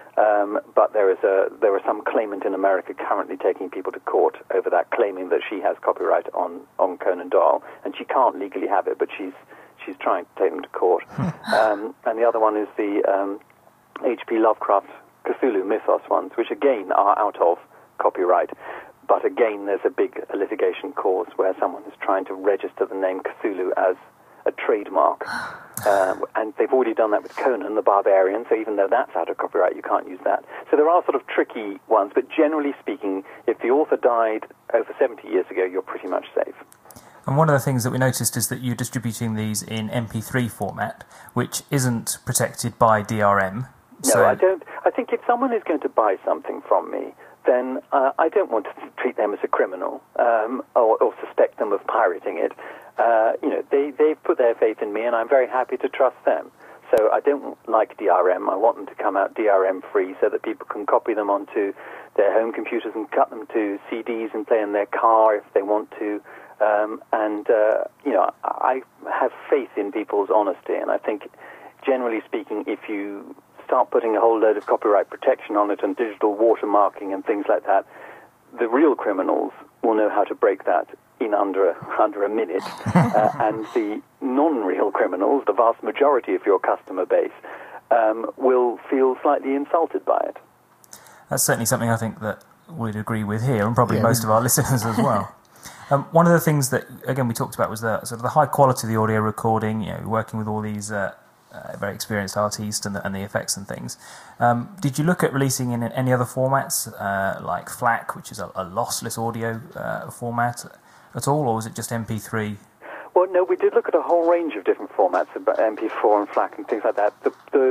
Um, but there is a there are some claimant in America currently taking people to court over that, claiming that she has copyright on, on Conan Doyle, and she can't legally have it, but she's she's trying to take them to court. um, and the other one is the um, H P Lovecraft Cthulhu Mythos ones, which again are out of copyright. But again, there's a big litigation cause where someone is trying to register the name Cthulhu as a trademark. Um, and they've already done that with Conan the Barbarian, so even though that's out of copyright, you can't use that. So there are sort of tricky ones, but generally speaking, if the author died over seventy years ago, you're pretty much safe. And one of the things that we noticed is that you're distributing these in M P three format, which isn't protected by D R M. No, so... I don't. I think if someone is going to buy something from me, then uh, I don't want to treat them as a criminal um, or, or suspect them of pirating it. Uh, you know, they, they've put their faith in me, and I'm very happy to trust them. So I don't like D R M. I want them to come out D R M free so that people can copy them onto their home computers and cut them to C Ds and play in their car if they want to. Um, and, uh, you know, I have faith in people's honesty, and I think, generally speaking, if you start putting a whole load of copyright protection on it and digital watermarking and things like that, the real criminals will know how to break that in under a, under a minute. uh, and the non-real criminals, the vast majority of your customer base, um, will feel slightly insulted by it. That's certainly something I think that we'd agree with here, and probably yeah. most of our listeners as well. Um, one of the things that, again, we talked about was the sort of the high quality of the audio recording, you know, working with all these uh, uh, very experienced artists and the, and the effects and things. Um, did you look at releasing in any other formats, uh, like FLAC, which is a, a lossless audio uh, format at all, or was it just M P three? Well, no, we did look at a whole range of different formats, M P four and FLAC and things like that. The, the,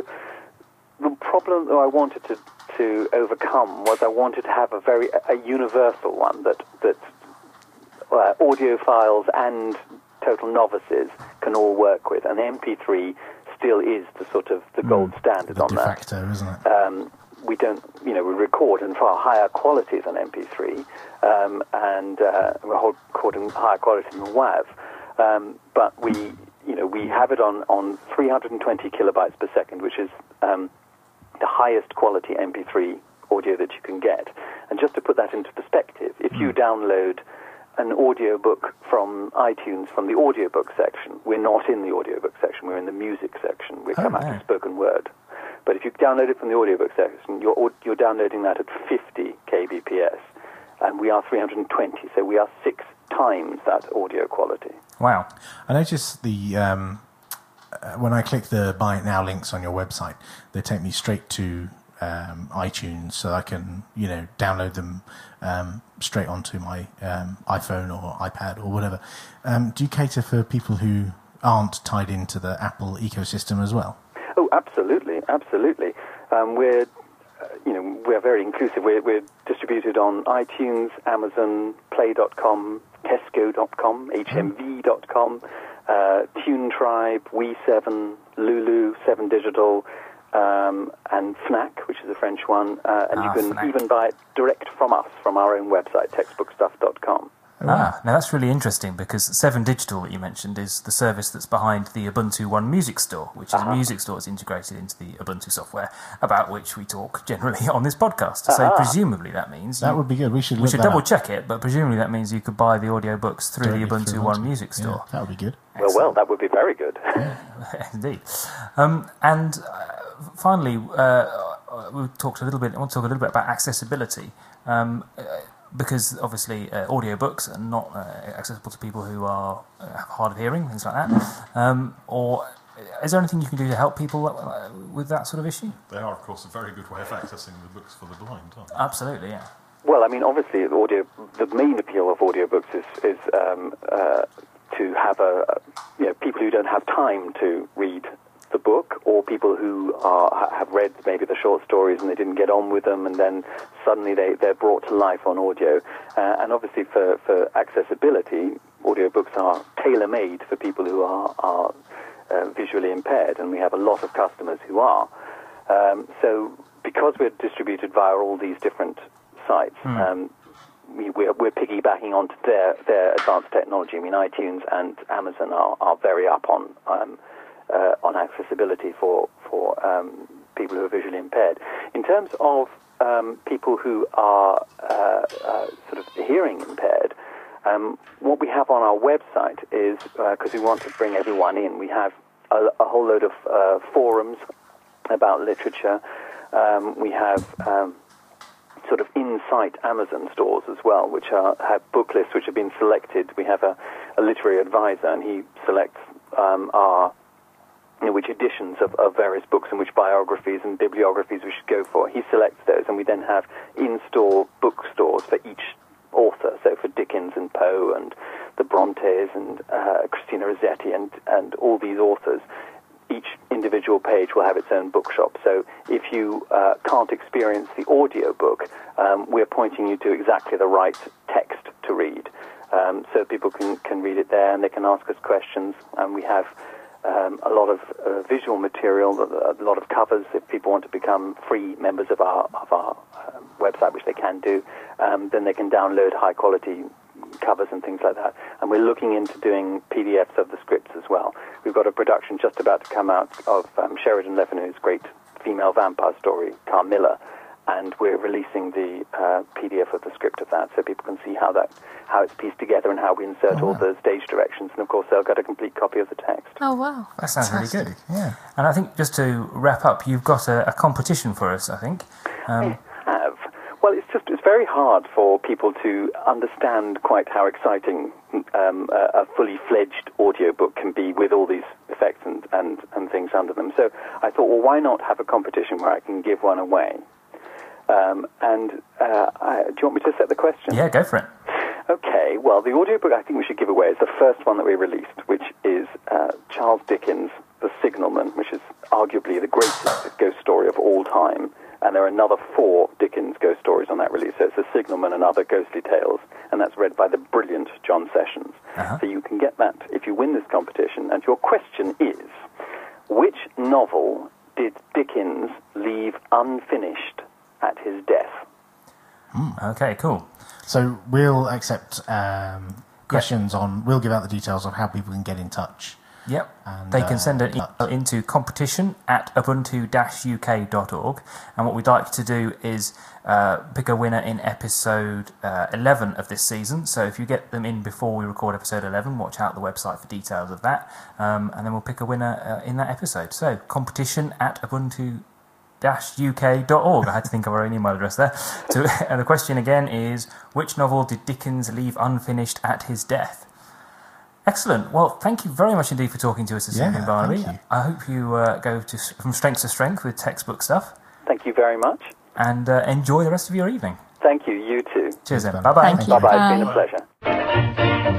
the problem that I wanted to, to overcome was I wanted to have a very a universal one that that uh, audiophiles and total novices can all work with, and M P three still is the sort of the gold Mm, standard the on de that. facto, isn't it? Um, we don't, you know, we record in far higher quality than M P three, um, and uh, we're recording higher quality than WAV, um, but we, you know, we have it on, on three hundred twenty kilobytes per second, which is um, the highest quality M P three audio that you can get. And just to put that into perspective, if you download an audiobook from iTunes from the audiobook section, we're not in the audiobook section, we're in the music section. We come Oh, out yeah. of spoken word. But if you download it from the audiobook section, you're, you're downloading that at fifty kbps, and we are three hundred twenty, so we are six times that audio quality. Wow. I noticed the um, uh, when I click the Buy It Now links on your website, they take me straight to um, iTunes, so I can, you know, download them um, straight onto my um, iPhone or iPad or whatever. Um, do you cater for people who aren't tied into the Apple ecosystem as well? Oh, absolutely, absolutely. Um, we're, uh, you know, we're very inclusive. We're, we're distributed on iTunes, Amazon, Play dot com, Tesco dot com, H M V dot com, uh, TuneTribe, We seven, Lulu, Seven Digital, um, and Fnac, which is a French one. Uh, and Ah, you can Fnac. even buy it direct from us, from our own website, textbook stuff dot com. Ah, now that's really interesting because Seven Digital that you mentioned is the service that's behind the Ubuntu One Music Store, which is Uh-huh. a music store that's integrated into the Ubuntu software, about which we talk generally on this podcast. So Uh-huh. presumably that means That you- would be good. We should we look should that double up. check it, but presumably that means you could buy the audiobooks through Directly the Ubuntu through One Ubuntu. Music Yeah, Store. that would be good. Well, well, that would be very good. Indeed. Um, and uh, finally, uh, we talked a little bit. I want to talk a little bit about accessibility, um, uh, because obviously uh, audiobooks are not uh, accessible to people who are uh, have hard of hearing, things like that. Um, or is there anything you can do to help people uh, with that sort of issue? They are, of course, a very good way of accessing the books for the blind, aren't they? Absolutely, yeah. Well, I mean, obviously, the audio. The main appeal of audiobooks is is um, uh, to have a, you know, people who don't have time to read the book, or people who are have read maybe the short stories and they didn't get on with them, and then suddenly they they're brought to life on audio. Uh, and obviously, for for accessibility, audiobooks are tailor made for people who are are uh, visually impaired, and we have a lot of customers who are. Um, so, because we're distributed via all these different sites, Mm. um, we, we're, we're piggybacking onto their, their advanced technology. I mean, iTunes and Amazon are, are very up on um, uh, on accessibility for for um, people who are visually impaired. In terms of um, people who are uh, uh, sort of hearing impaired, um, what we have on our website is, because we want to bring everyone in, we have a, a whole load of uh, forums about literature. Um, we have um, sort of in-site Amazon stores as well, which are, have book lists which have been selected. We have a, a literary advisor, and he selects um, our, you know, which editions of, of various books and which biographies and bibliographies we should go for. He selects those, and we then have in-store bookstores for each author. So for Dickens and Poe and the Brontes and uh, Christina Rossetti and, and all these authors, each individual page will have its own bookshop. So if you uh, can't experience the audio book, um, we're pointing you to exactly the right text to read. Um, so people can, can read it there, and they can ask us questions. And we have um, a lot of uh, visual material, a lot of covers. If people want to become free members of our, of our um, website, which they can do, um, then they can download high-quality covers and things like that. And we're looking into doing P D Fs of the scripts as well. We've got a production just about to come out of um, Sheridan Le Fanu's great female vampire story, Carmilla, and we're releasing the uh, P D F of the script of that, so people can see how that how it's pieced together and how we insert Oh, all wow. the stage directions, and of course they'll get a complete copy of the text. Oh, wow. That sounds really good. Fantastic. Yeah. And I think just to wrap up, you've got a, a competition for us, I think. Um, I have. Well, it's just it's very hard for people to understand quite how exciting um, a, a fully fledged audiobook can be with all these effects and, and, and things under them. So I thought, well, why not have a competition where I can give one away? Um, and uh, I, do you want me to set the question? yeah, go for it. Okay, well, the audiobook I think we should give away is the first one that we released, which is uh, Charles Dickens' The Signalman, which is arguably the greatest ghost story of all time. And there are another four Dickens ghost stories on that release. So it's The Signalman and Other Ghostly Tales, and that's read by the brilliant John Sessions. Uh-huh. So you can get that if you win this competition. And your question is, which novel did Dickens leave unfinished at his death? Okay, cool. So we'll accept um, questions on. We'll give out the details of how people can get in touch. Yep. And, they can uh, send an email into competition at ubuntu dash u k dot org. And what we'd like to do is uh, pick a winner in episode uh, eleven of this season. So if you get them in before we record episode eleven, watch out the website for details of that. Um, and then we'll pick a winner uh, in that episode. So competition at ubuntu dash u k dot org. I had to think of our own email address there. So, and the question again is, which novel did Dickens leave unfinished at his death? Excellent. Well, thank you very much indeed for talking to us this Yeah, evening, Barnaby. thank you. I hope you uh, go to, from strength to strength with textbook stuff, Thank you very much. and uh, enjoy the rest of your evening. Thank you. You too. Cheers then. Ben. Bye-bye. Thank you. Bye-bye. It's been Bye. a pleasure.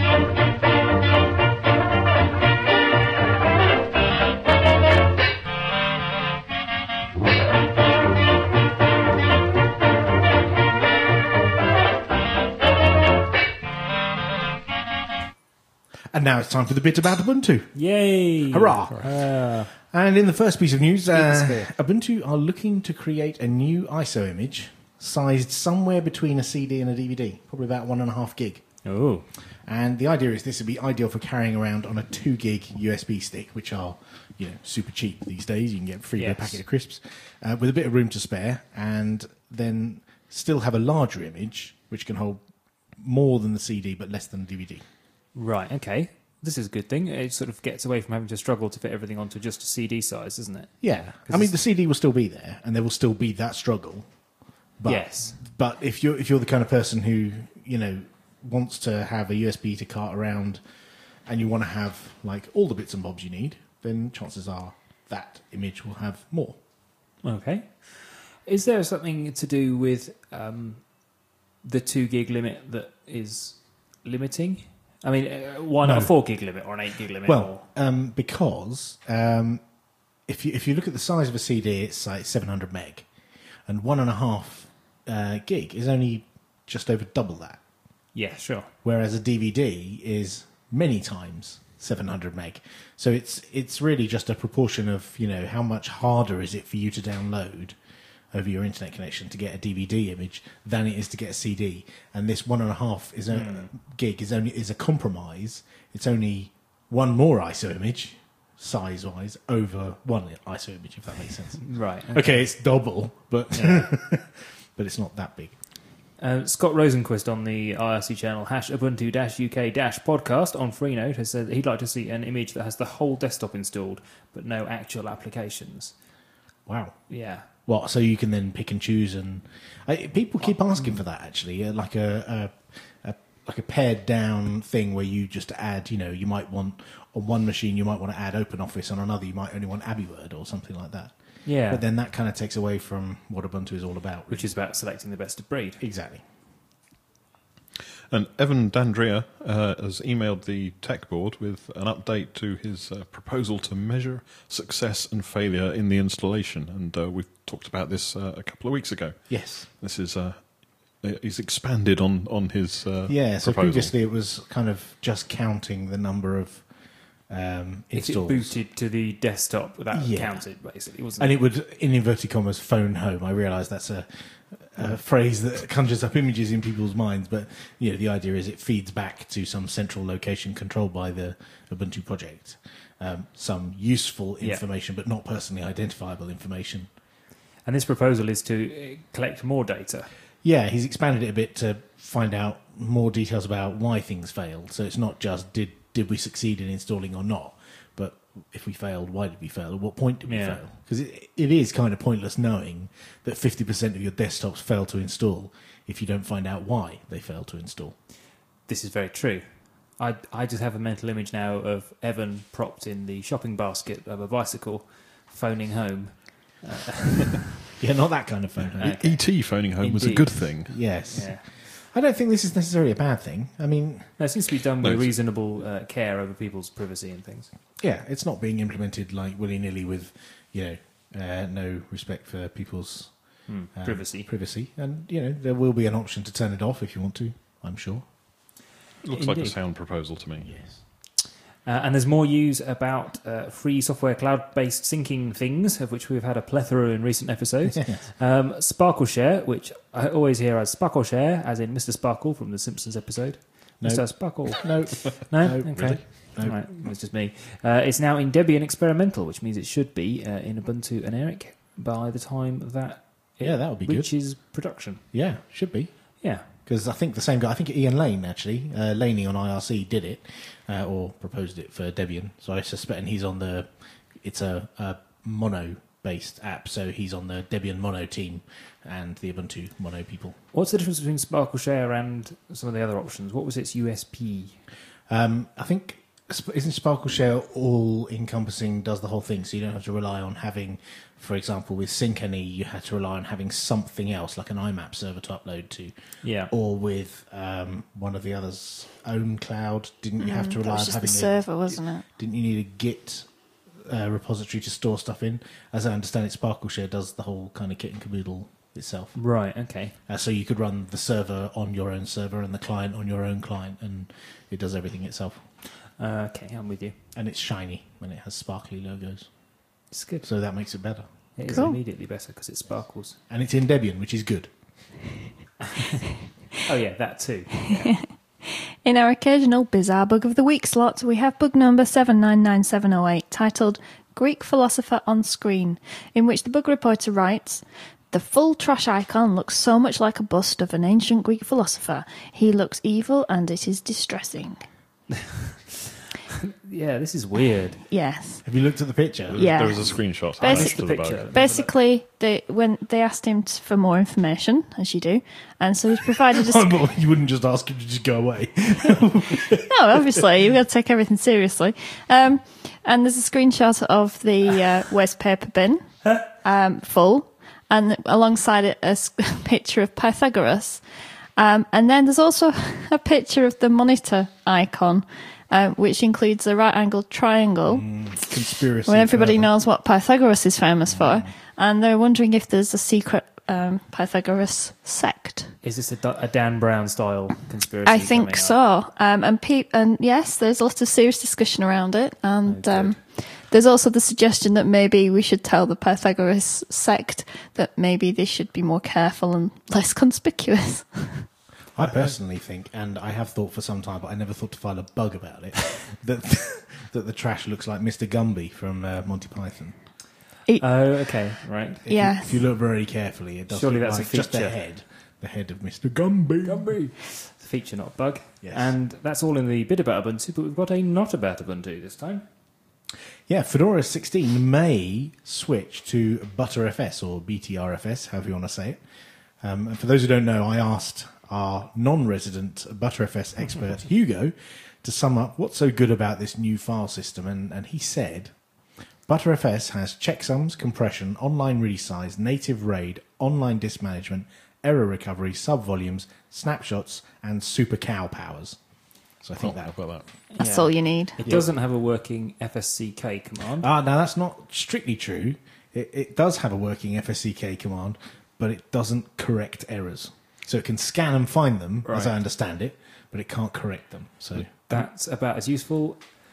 And now it's time for the bit about Ubuntu. Yay! Hurrah! Uh, And in the first piece of news, uh, Spear. Ubuntu are looking to create a new I S O image sized somewhere between a C D and a D V D, probably about one and a half gig. oh, And the idea is this would be ideal for carrying around on a two gig U S B stick, which are, you know, super cheap these days. You can get free Yes. a packet of crisps uh, with a bit of room to spare, and then still have a larger image which can hold more than the C D but less than the D V D. right. Okay, this is a good thing. It sort of gets away from having to struggle to fit everything onto just a C D size, isn't it? Yeah, I 'Cause mean the C D will still be there, and there will still be that struggle. But, Yes. But if you're if you're the kind of person who you know wants to have a U S B to cart around, and you want to have like all the bits and bobs you need, then chances are that image will have more. Okay. Is there something to do with um, the two gig limit that is limiting? I mean, uh, why not No. a four gig limit or an eight gig limit? Well, um, because um, if you if you look at the size of a C D, it's like seven hundred meg, and one and a half uh, gig is only just over double that. yeah, sure. Whereas a D V D is many times seven hundred meg. So it's it's really just a proportion of, you know, how much harder is it for you to download over your internet connection to get a D V D image than it is to get a C D. And this one and a half is a, gig is only is a compromise. It's only one more I S O image size wise over one I S O image, if that makes sense. Right. Okay, it's double, but but it's not that big. Uh, Scott Rosenquist on the I R C channel hash Ubuntu dash U K dash podcast on Freenode has said that he'd like to see an image that has the whole desktop installed but no actual applications. Wow. Yeah. What? So you can then pick and choose, and I, people keep asking for that. Actually, uh, like a, a, a like a pared down thing where you just add. You know, you might want on one machine you might want to add OpenOffice, on another you might only want AbiWord or something like that. Yeah. But then that kind of takes away from what Ubuntu is all about, Which is about selecting the best of breed. exactly. And Evan Dandria uh, has emailed the tech board with an update to his uh, proposal to measure success and failure in the installation. And uh, we've talked about this uh, a couple of weeks ago. Yes. This is uh, he's expanded on on his uh, Yeah. So proposal. previously it was kind of just counting the number of um, If it installs. booted to the desktop, that Yeah. counted, basically, wasn't And it? it would, in inverted commas, phone home. I realise that's a, a phrase that conjures up images in people's minds, but you know, the idea is it feeds back to some central location controlled by the Ubuntu project, um, some useful Yeah. information, but not personally identifiable information. And this proposal is to uh, collect more data. Yeah, he's expanded it a bit to find out more details about why things failed. So it's not just did did we succeed in installing or not, but if we failed, why did we fail? At what point did we Yeah. fail? Because it, it is kind of pointless knowing that fifty percent of your desktops fail to install if you don't find out why they fail to install. This is very true. I, I just have a mental image now of Evan propped in the shopping basket of a bicycle, phoning home. Yeah, not that kind of phone home. Okay. E T phoning home was a Indeed. good thing. Yes. Yeah. I don't think this is necessarily a bad thing. I mean, No, it seems to be done No, with it's- reasonable uh, care over people's privacy and things. yeah, it's not being implemented like willy-nilly with, you know, uh, no respect for people's Hmm. um, Privacy. privacy, and you know there will be an option to turn it off if you want to. I'm sure. Looks like a Indeed. sound proposal to me. Yes. Uh, and there's more news about uh, free software cloud-based syncing things, of which we've had a plethora in recent episodes. um, SparkleShare, which I always hear as SparkleShare, as in Mister Sparkle from the Simpsons episode. No. Mister Sparkle. No. No? No, Okay. really? No. All right, it's just me. Uh, it's now in Debian Experimental, which means it should be uh, in Ubuntu and Eric by the time that it Yeah, that would be good. reaches production. Yeah, should be. Yeah. Because I think the same guy, I think Ian Lane actually, uh, Laney on I R C did it, uh, or proposed it for Debian. So I suspect, and he's on the, it's a, a mono-based app, so he's on the Debian Mono team and the Ubuntu Mono people. What's the difference between SparkleShare and some of the other options? What was its U S P? Um, I think, isn't SparkleShare all-encompassing, does the whole thing, so you don't have to rely on having, for example, with Syncany, you had to rely on having something else, like an I M A P server to upload to. Yeah. Or with um, one of the others, Own Cloud, didn't you have to That rely was on just having the a, server, wasn't it? didn't you need a Git uh, repository to store stuff in? As I understand it, SparkleShare does the whole kind of kit and caboodle itself. Right, okay. Uh, so you could run the server on your own server and the client on your own client, and it does everything itself. Uh, okay, I'm with you. And it's shiny when it has sparkly logos, It's good. so that makes it better. It is Cool. immediately better because it sparkles. And it's in Debian, which is good. Oh, yeah, that too. In our occasional Bizarre Bug of the Week slot, we have bug number seven nine nine seven oh eight, titled Greek Philosopher on Screen, in which the bug reporter writes, "The full trash icon looks so much like a bust of an ancient Greek philosopher. He looks evil and it is distressing." Yeah, this is weird. Yes. Have you looked at the picture? There was, Yeah. there was a screenshot Basic- attached to the picture. bug. Basically, they when they asked him t- for more information, as you do, and so he's provided a... Oh, but you wouldn't just ask him to just go away. No, obviously, you've got to take everything seriously. Um, and there's a screenshot of the uh, waste paper bin, um, full, and alongside it a s- picture of Pythagoras. Um, and then there's also a picture of the monitor icon, uh, which includes a right-angled triangle, Conspiracy. when everybody forever. knows what Pythagoras is famous for. And they're wondering if there's a secret um, Pythagoras sect. Is this a, Da- a Dan Brown style conspiracy? I coming think up? so. Um, and pe- and yes, there's a lot of serious discussion around it. And Oh, um, there's also the suggestion that maybe we should tell the Pythagoras sect that maybe they should be more careful and less conspicuous. I personally think, and I have thought for some time, but I never thought to file a bug about it, that that the trash looks like Mister Gumby from uh, Monty Python. Oh, okay, right. If you- Yes. If you look very carefully, it does Surely look that's a like just the feature. head, the head of Mister Gumby. Feature, not bug. Yes. And that's all in the bit about Ubuntu, but we've got a not about Ubuntu this time. Yeah, Fedora sixteen may switch to ButterFS or B T R F S, however you want to say it. Um, and for those who don't know, I asked our non-resident ButterFS expert Hugo to sum up what's so good about this new file system, and, and he said, ButterFS has checksums, compression, online resize, native RAID, online disk management, error recovery, subvolumes, snapshots, and super cow powers. So I think Oh, that I've got that. That's Yeah. all you need. It Yeah. doesn't have a working F S C K command. Ah, now that's not strictly true. It, it does have a working F S C K command, but it doesn't correct errors. So it can scan and find them, as Right. I understand it, but it can't correct them. So That's about as useful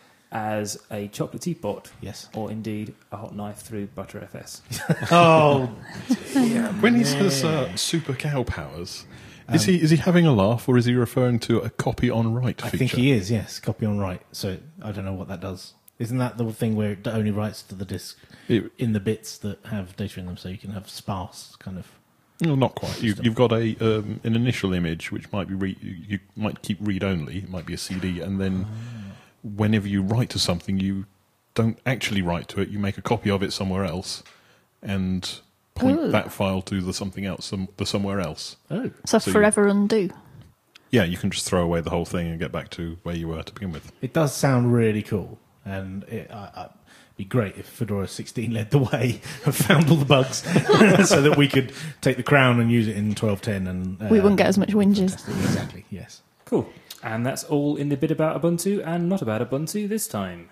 as a chocolate teapot, yes. or indeed a hot knife through ButterFS. Oh, When he says uh, super cow powers, is he is he having a laugh or is he referring to a copy on write I feature? think he is. Yes, copy on write. So I don't know what that does. Isn't that the thing where it only writes to the disk It- in the bits that have data in them, so you can have sparse kind of? well, not quite. You, you've got a um, an initial image which might be re- you, you might keep read only. It might be a C D, and then whenever you write to something, you don't actually write to it. You make a copy of it somewhere else, and point Ooh. that file to the something else, some, the somewhere else. Oh, So, So you- forever undo. Yeah, you can just throw away the whole thing and get back to where you were to begin with. it does sound really cool, and it, I, I, it'd be great if Fedora sixteen led the way and found all the bugs, so that we could take the crown and use it in twelve ten, and uh, We wouldn't get as much whinges. fantastic. Exactly. Yes. Cool. And that's all in the bit about Ubuntu and not about Ubuntu this time.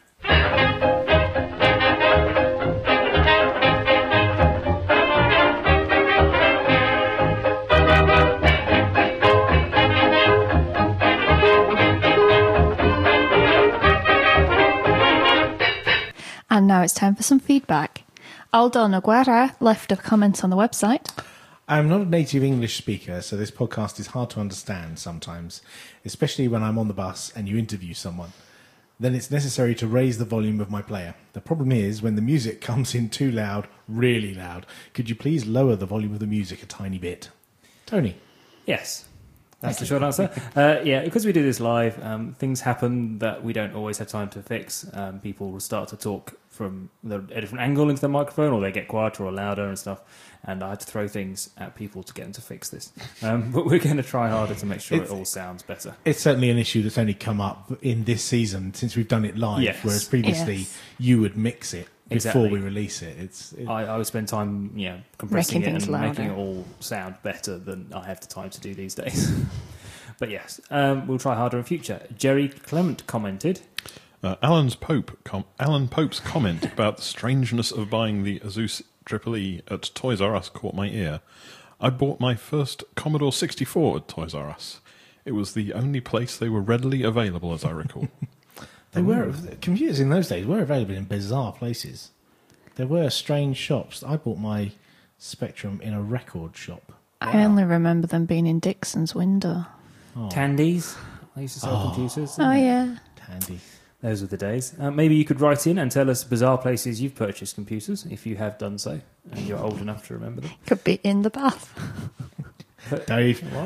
now it's time for some feedback. Aldo Noguera left a comment on the website. I'm not a native English speaker, so this podcast is hard to understand sometimes, especially when I'm on the bus and you interview someone. Then it's necessary to raise the volume of my player. The problem is when the music comes in too loud, really loud. Could you please lower the volume of the music a tiny bit? Tony. Yes. That's the short answer. Uh, yeah, because we do this live, um, things happen that we don't always have time to fix. Um, people will start to talk from the, a different angle into the microphone, or they get quieter or louder and stuff. And I had to throw things at people to get them to fix this. Um, but we're going to try harder to make sure it's, it all sounds better. It's certainly an issue that's only come up in this season since we've done it live, yes. whereas previously yes. you would mix it before exactly. we release it. It's it, I, I would spend time, you know, compressing Making it and things making it louder. all sound better than I have the time to do these days. But yes, um, we'll try harder in future. Jerry Clement commented. Uh, Alan's Pope, com- Alan Pope's comment about the strangeness of buying the Asus Triple E at Toys R Us caught my ear. I bought my first Commodore sixty-four at Toys R Us. It was the only place they were readily available, as I recall. they were computers in those days were available in bizarre places. There were strange shops. I bought my Spectrum in a record shop. I only remember them being in Dixon's window. Oh, Tandies. I used to sell Oh. computers. Oh, yeah. handy. Those were the days. Uh, maybe you could write in and tell us bizarre places you've purchased computers, if you have done so, and you're old enough to remember them. Could be in the bath. Dave. What?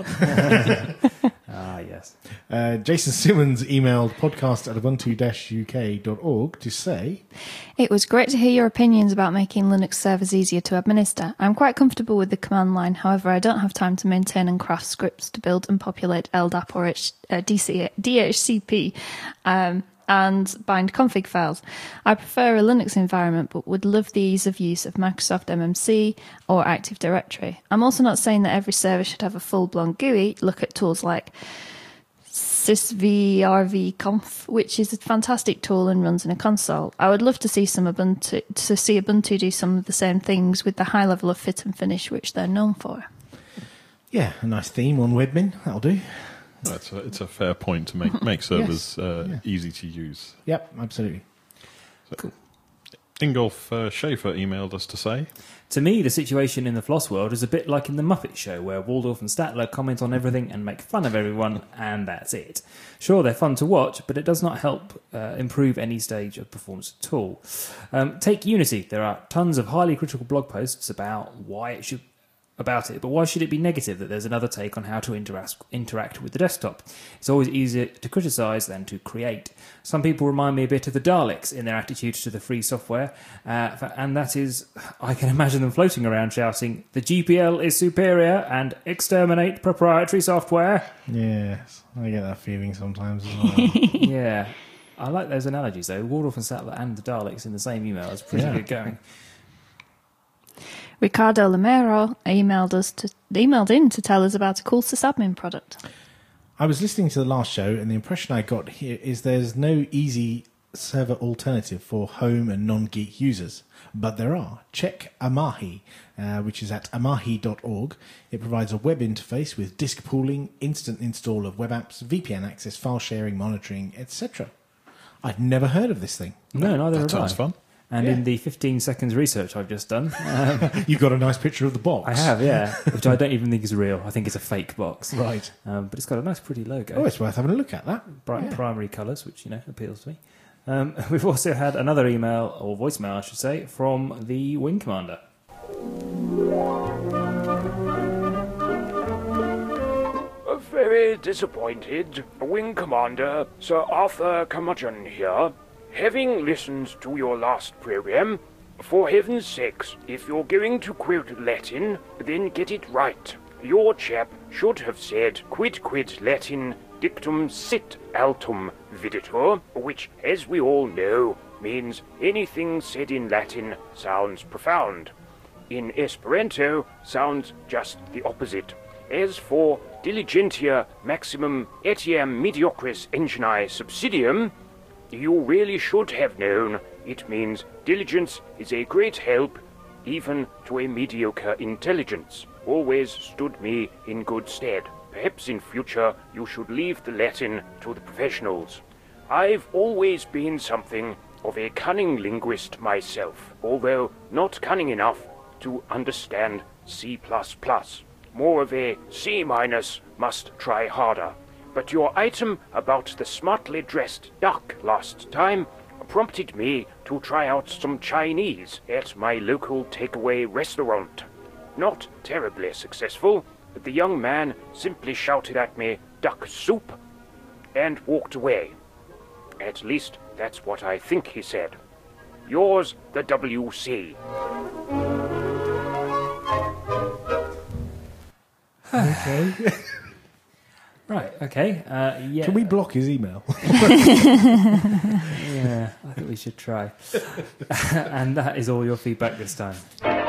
Ah, yes. Uh, Jason Simmons emailed podcast at ubuntu dash u k dot org to say, It was great to hear your opinions about making Linux servers easier to administer. I'm quite comfortable with the command line, however I don't have time to maintain and craft scripts to build and populate L D A P or H- uh, D C- D H C P um, and bind config files. I prefer a Linux environment but would love the ease of use of Microsoft M M C or Active Directory. I'm also not saying that every server should have a full-blown G U I. Look at tools like sysvrvconf, which is a fantastic tool and runs in a console. I would love to see some Ubuntu to see Ubuntu do some of the same things with the high level of fit and finish which they're known for. yeah, a nice theme on Webmin. That'll do. That's a, it's a fair point to make make servers uh, Yeah. easy to use. Yep, absolutely. Cool. Ingolf uh, Schaefer emailed us to say, To me, the situation in the Floss world is a bit like in the Muppet Show, where Waldorf and Statler comment on everything and make fun of everyone, and that's it. Sure, they're fun to watch, but it does not help uh, improve any stage of performance at all. Um, take Unity. There are tons of highly critical blog posts about why it should about it, but why should it be negative that there's another take on how to interact interact with the desktop? It's always easier to criticise than to create. Some people remind me a bit of the Daleks in their attitude to the free software, uh, and that is, I can imagine them floating around shouting, the G P L is superior and exterminate proprietary software. Yes, I get that feeling sometimes as well. Yeah, I like those analogies though. Waldorf and Statler and the Daleks in the same email is pretty Yeah. good going. Ricardo Lamero emailed us to emailed in to tell us about a cool sysadmin product. I was listening to the last show, and the impression I got here is there's no easy server alternative for home and non-geek users. But there are. Check Amahi, uh, which is at amahi dot org. It provides a web interface with disk pooling, instant install of web apps, V P N access, file sharing, monitoring, et cetera. I'd never heard of this thing. No, neither that have I. sounds fun. And Yeah. in the fifteen seconds research I've just done, um, You've got a nice picture of the box. I have, yeah, which I don't even think is real. I think it's a fake box. Right. Um, but it's got a nice, pretty logo. Oh, it's worth having a look at that. Bright yeah. primary colours, which, you know, appeals to me. Um, we've also had another email, or voicemail, I should say, from the Wing Commander. Very disappointed, Wing Commander Sir Arthur Curmudgeon here. Having listened to your last program, for heaven's sakes, if you're going to quote Latin, then get it right. Your chap should have said quid quid Latin dictum sit altum videtur, which, as we all know, means anything said in Latin sounds profound. In Esperanto, sounds just the opposite. As for diligentia maximum etiam mediocris engini subsidium, you really should have known it means diligence is a great help even to a mediocre intelligence. Always stood me in good stead. Perhaps in future you should leave the Latin to the professionals. I've always been something of a cunning linguist myself, although not cunning enough to understand C plus plus. More of a C minus, must try harder. But your item about the smartly dressed duck last time prompted me to try out some Chinese at my local takeaway restaurant. Not terribly successful, but the young man simply shouted at me, "Duck soup," and walked away. At least that's what I think he said. Yours, the W C. Okay. Right, okay. Uh, yeah. Can we block his email? Yeah, I think we should try. And that is all your feedback this time.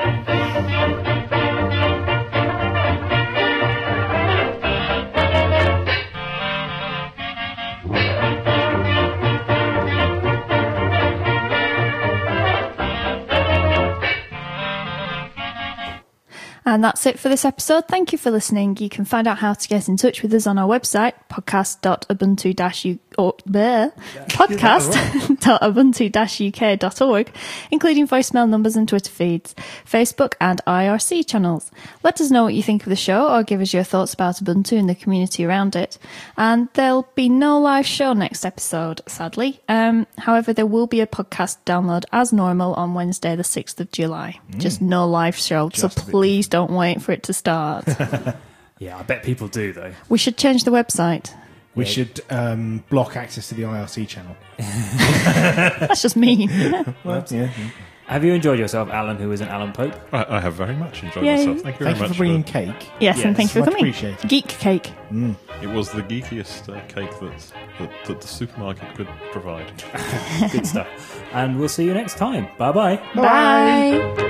And that's it for this episode. Thank you for listening. You can find out how to get in touch with us on our website, podcast dot ubuntu dash u or bleh, podcast dot ubuntu dash u k dot org, including voicemail numbers and Twitter feeds, Facebook and I R C channels. Let us know what you think of the show or give us your thoughts about Ubuntu and the community around it. And there'll be no live show next episode, sadly. Um, however, there will be a podcast download as normal on Wednesday, the sixth of July. Mm. Just no live show, Just so please don't Don't wait for it to start. Yeah, I bet people do, though. We should change the website. We Yeah. should um, block access to the I R C channel. That's just mean. Well, yeah. Have you enjoyed yourself, Alan, who is an Alan Pope? I, I have very much enjoyed Yay. myself. Thank you Thank very you much for bringing cake. Yes, Yes, and thank you for much coming. appreciated. Geek cake. Mm. It was the geekiest uh, cake that, that that the supermarket could provide. Good stuff. And we'll see you next time. Bye-bye. Bye.